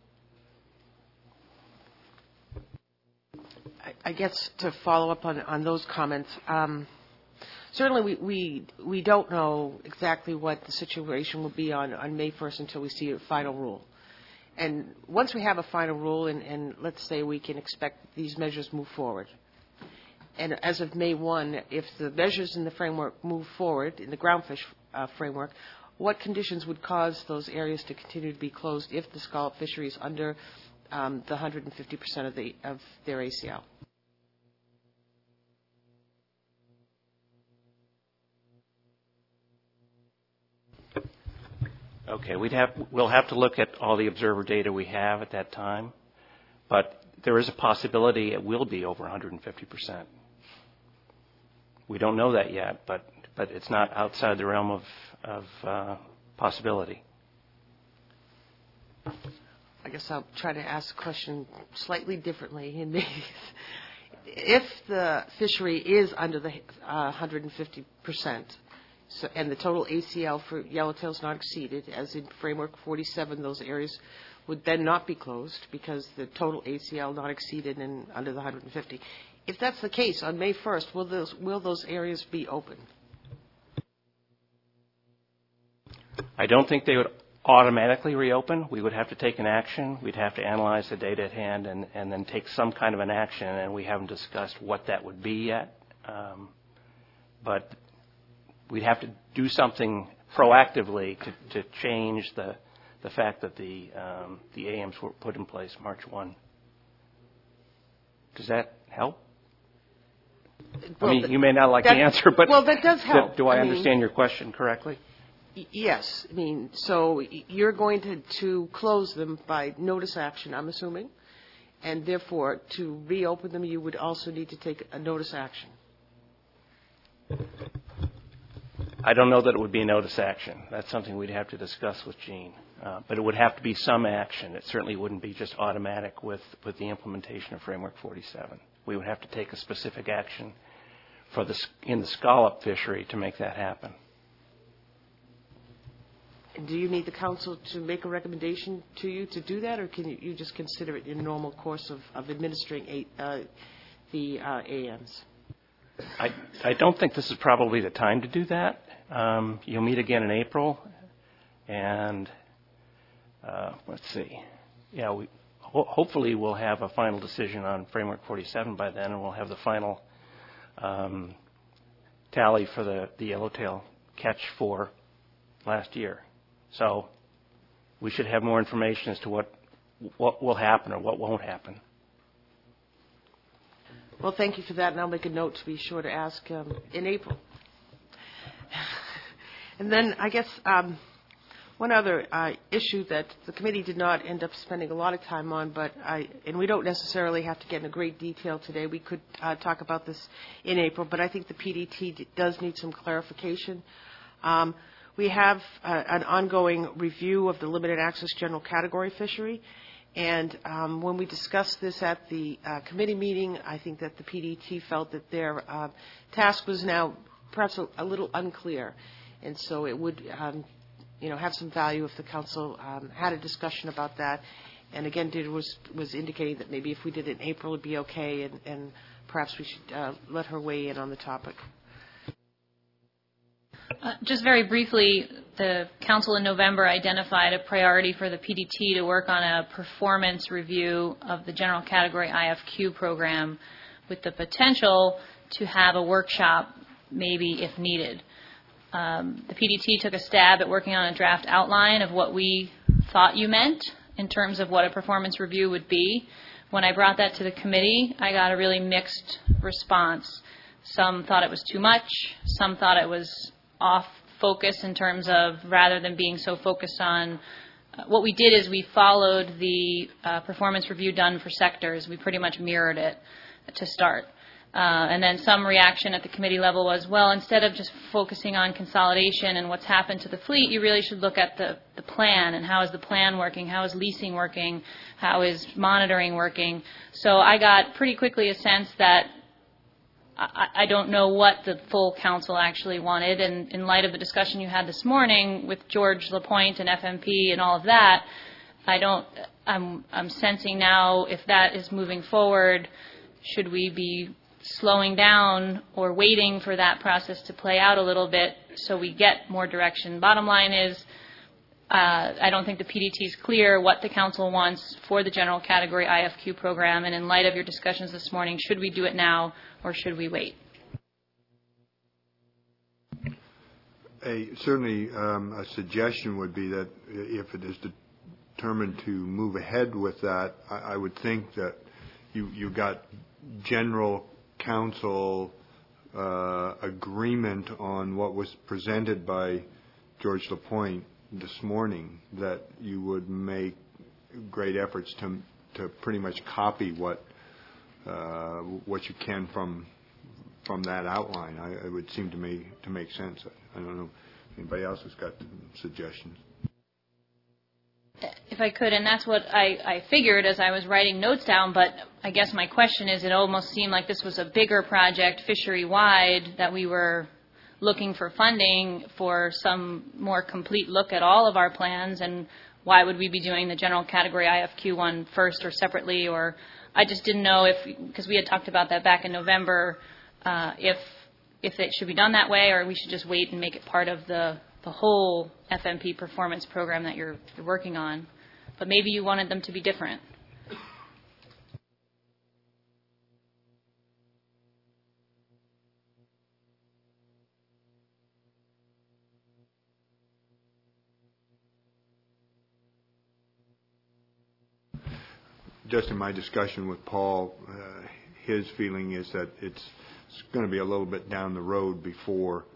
I guess to follow up on those comments, certainly we don't know exactly what the situation will be on May 1st until we see a final rule. And once we have a final rule, and let's say we can expect these measures move forward, and as of May 1, if the measures in the framework move forward, in the groundfish framework, what conditions would cause those areas to continue to be closed if the scallop fishery is under the 150% of their ACL? Okay, we'll have to look at all the observer data we have at that time, but there is a possibility it will be over 150%. We don't know that yet, but it's not outside the realm of possibility. I guess I'll try to ask the question slightly differently. If the fishery is under the 150%, and the total ACL for yellowtail is not exceeded, as in Framework 47, those areas would then not be closed because the total ACL not exceeded and under the 150. If that's the case, on May 1st, will those areas be open? I don't think they would automatically reopen. We would have to take an action. We'd have to analyze the data at hand and then take some kind of an action, and we haven't discussed what that would be yet. But we'd have to do something proactively to change the fact that the AMs were put in place March 1. Does that help? Well, I mean, you may not like the answer, but well, that does help. Do I understand your question correctly? Yes. I mean, so you're going to close them by notice action, I'm assuming, and therefore to reopen them, you would also need to take a notice action. I don't know that it would be a notice action. That's something we'd have to discuss with Gene. But it would have to be some action. It certainly wouldn't be just automatic with the implementation of Framework 47. We would have to take a specific action in the scallop fishery to make that happen. Do you need the council to make a recommendation to you to do that, or can you just consider it in the normal course of administering the AMs? I don't think this is probably the time to do that. You'll meet again in April, and let's see. Yeah, hopefully we'll have a final decision on Framework 47 by then, and we'll have the final tally for the yellowtail catch for last year. So we should have more information as to what will happen or what won't happen. Well, thank you for that, and I'll make a note to be sure to ask in April. And then I guess one other issue that the committee did not end up spending a lot of time on, and we don't necessarily have to get into great detail today. We could talk about this in April, but I think the PDT does need some clarification. We have an ongoing review of the limited access general category fishery. And when we discussed this at the committee meeting, I think that the PDT felt that their task was now perhaps a little unclear. And so it would have some value if the council had a discussion about that. And again, Deirdre was indicating that maybe if we did it in April, it would be okay, and perhaps we should let her weigh in on the topic. Just very briefly, the council in November identified a priority for the PDT to work on a performance review of the general category IFQ program with the potential to have a workshop maybe if needed. The PDT took a stab at working on a draft outline of what we thought you meant in terms of what a performance review would be. When I brought that to the committee, I got a really mixed response. Some thought it was too much. Some thought it was off focus in terms of rather than being so focused on what we did is we followed the performance review done for sectors. We pretty much mirrored it to start. And then some reaction at the committee level was, well, instead of just focusing on consolidation and what's happened to the fleet, you really should look at the plan and how is the plan working, how is leasing working, how is monitoring working. So I got pretty quickly a sense that I don't know what the full council actually wanted, and in light of the discussion you had this morning with George LaPointe and FMP and all of that, I'm sensing now if that is moving forward, should we be slowing down or waiting for that process to play out a little bit so we get more direction? Bottom line is, I don't think the PDT is clear what the council wants for the general category IFQ program, and in light of your discussions this morning, should we do it now or should we wait? Certainly, a suggestion would be that if it is determined to move ahead with that, I would think that you got general council agreement on what was presented by George LaPointe this morning, that you would make great efforts to pretty much copy what you can from that outline. It would seem to me to make sense. I don't know if anybody else has got suggestions. If I could, and that's what I figured as I was writing notes down, but I guess my question is, it almost seemed like this was a bigger project fishery-wide, that we were looking for funding for some more complete look at all of our plans, and why would we be doing the general category IFQ one first or separately? Or I just didn't know because we had talked about that back in November, if it should be done that way, or we should just wait and make it part of the whole FMP performance program that you're working on. But maybe you wanted them to be different. Just in my discussion with Paul, his feeling is that it's going to be a little bit down the road before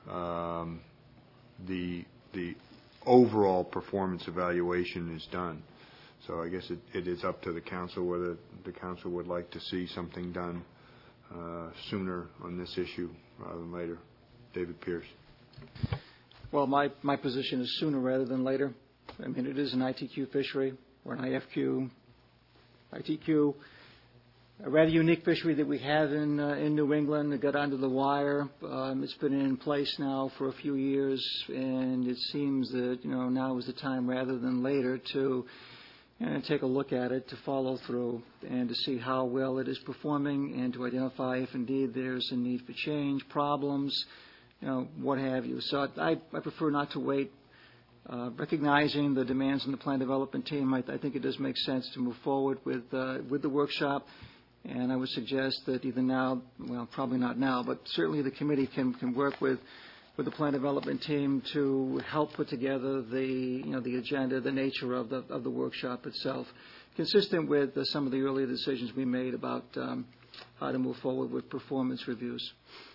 the overall performance evaluation is done. So I guess it is up to the council whether the council would like to see something done sooner on this issue rather than later. David Pierce. Well, my position is sooner rather than later. I mean, it is an ITQ fishery or an IFQ. ITQ, a rather unique fishery that we have in New England. It got under the wire. It's been in place now for a few years, and it seems that now is the time rather than later to take a look at it, to follow through, and to see how well it is performing, and to identify if indeed there's a need for change, problems, what have you. So I prefer not to wait. Recognizing the demands in the plan development team, I think it does make sense to move forward with the workshop, and I would suggest that either now, well, probably not now, but certainly the committee can work with the plan development team to help put together the agenda, the nature of the workshop itself, consistent with some of the earlier decisions we made about how to move forward with performance reviews.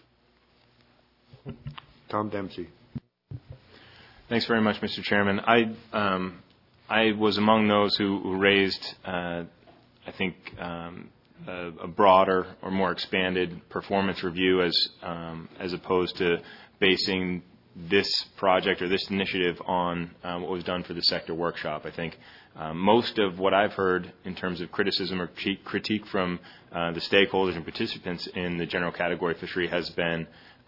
Tom Dempsey. Thanks very much, Mr. Chairman. I was among those who raised, I think, a broader or more expanded performance review as opposed to basing this project or this initiative on what was done for the sector workshop. I think most of what I've heard in terms of criticism or critique from the stakeholders and participants in the general category fishery has been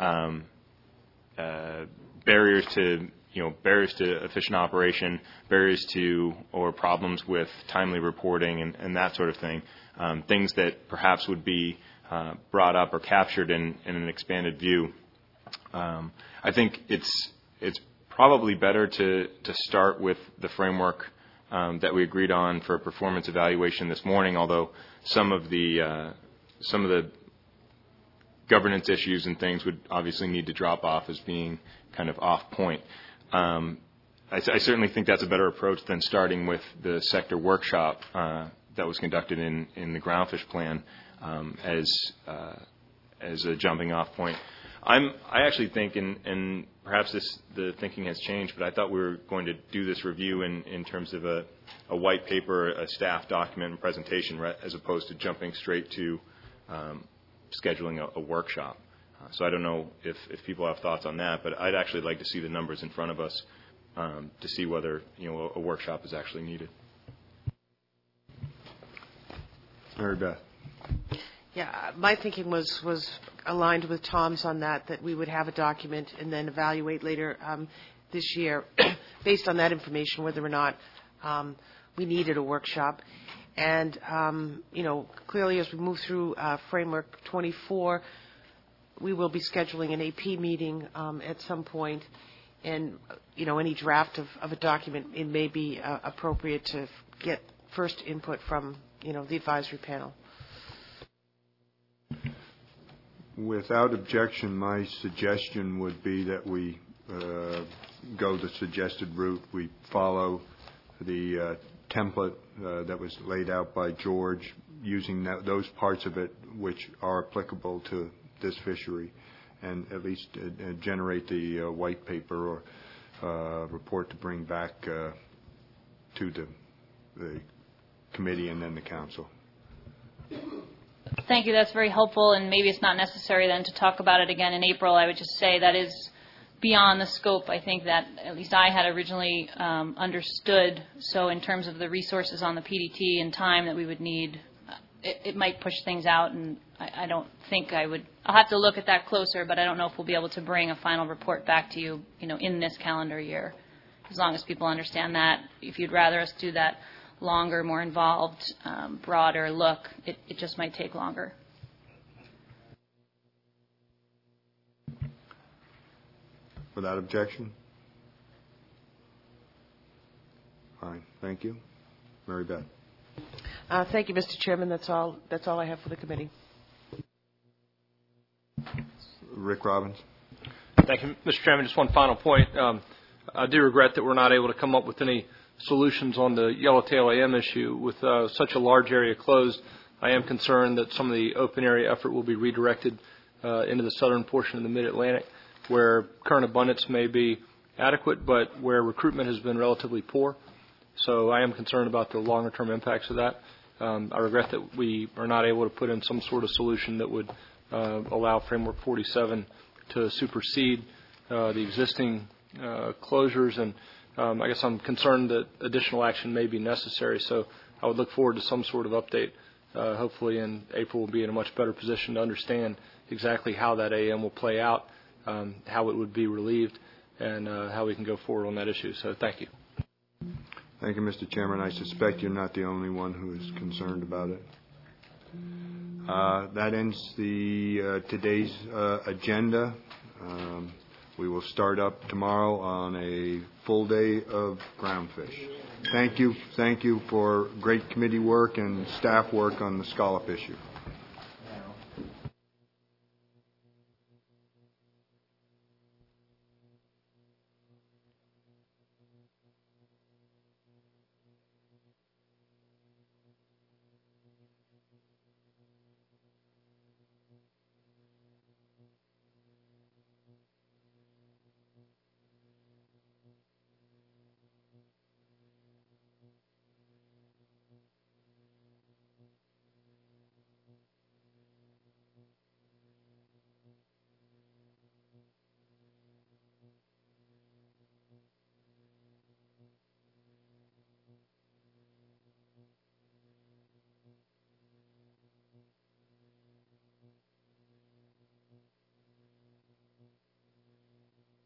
barriers to efficient operation, barriers to or problems with timely reporting and that sort of thing, things that perhaps would be brought up or captured in an expanded view. I think it's probably better to start with the framework that we agreed on for performance evaluation this morning, although some of the governance issues and things would obviously need to drop off as being kind of off point. I certainly think that's a better approach than starting with the sector workshop that was conducted in the groundfish plan as a jumping off point. I actually think, and perhaps the thinking has changed, but I thought we were going to do this review in terms of a white paper, a staff document and presentation, as opposed to jumping straight to scheduling a workshop. So I don't know if people have thoughts on that, but I'd actually like to see the numbers in front of us to see whether a workshop is actually needed. Mary Beth. Yeah, my thinking was aligned with Tom's on that we would have a document and then evaluate later this year, based on that information, whether or not we needed a workshop. And, clearly as we move through Framework 24, we will be scheduling an AP meeting at some point. And, any draft of a document, it may be appropriate to get first input from, the advisory panel. Without objection, my suggestion would be that we go the suggested route. We follow the template that was laid out by George, using those parts of it which are applicable to this fishery, and at least generate the white paper or report to bring back to the committee and then the council. Thank you. That's very helpful, and maybe it's not necessary then to talk about it again in April. I would just say that is beyond the scope, I think, that at least I had originally understood. So in terms of the resources on the PDT and time that we would need, it might push things out, and I don't think I would. I'll have to look at that closer, but I don't know if we'll be able to bring a final report back to you, in this calendar year, as long as people understand that. If you'd rather us do that longer, more involved, broader look, it just might take longer. Without objection? Fine. Thank you. Mary Beth. Thank you, Mr. Chairman. That's all I have for the committee. Rick Robbins. Thank you, Mr. Chairman. Just one final point. I do regret that we're not able to come up with any solutions on the yellowtail AM issue. With such a large area closed, I am concerned that some of the open area effort will be redirected into the southern portion of the Mid-Atlantic, where current abundance may be adequate, but where recruitment has been relatively poor. So I am concerned about the longer-term impacts of that. I regret that we are not able to put in some sort of solution that would allow Framework 47 to supersede the existing closures, and I guess I'm concerned that additional action may be necessary. So I would look forward to some sort of update. Hopefully in April we'll be in a much better position to understand exactly how that AM will play out, how it would be relieved, and how we can go forward on that issue. So thank you. Thank you, Mr. Chairman. I suspect you're not the only one who is concerned about it. That ends the today's agenda. We will start up tomorrow on a full day of groundfish. Thank you for great committee work and staff work on the scallop issue.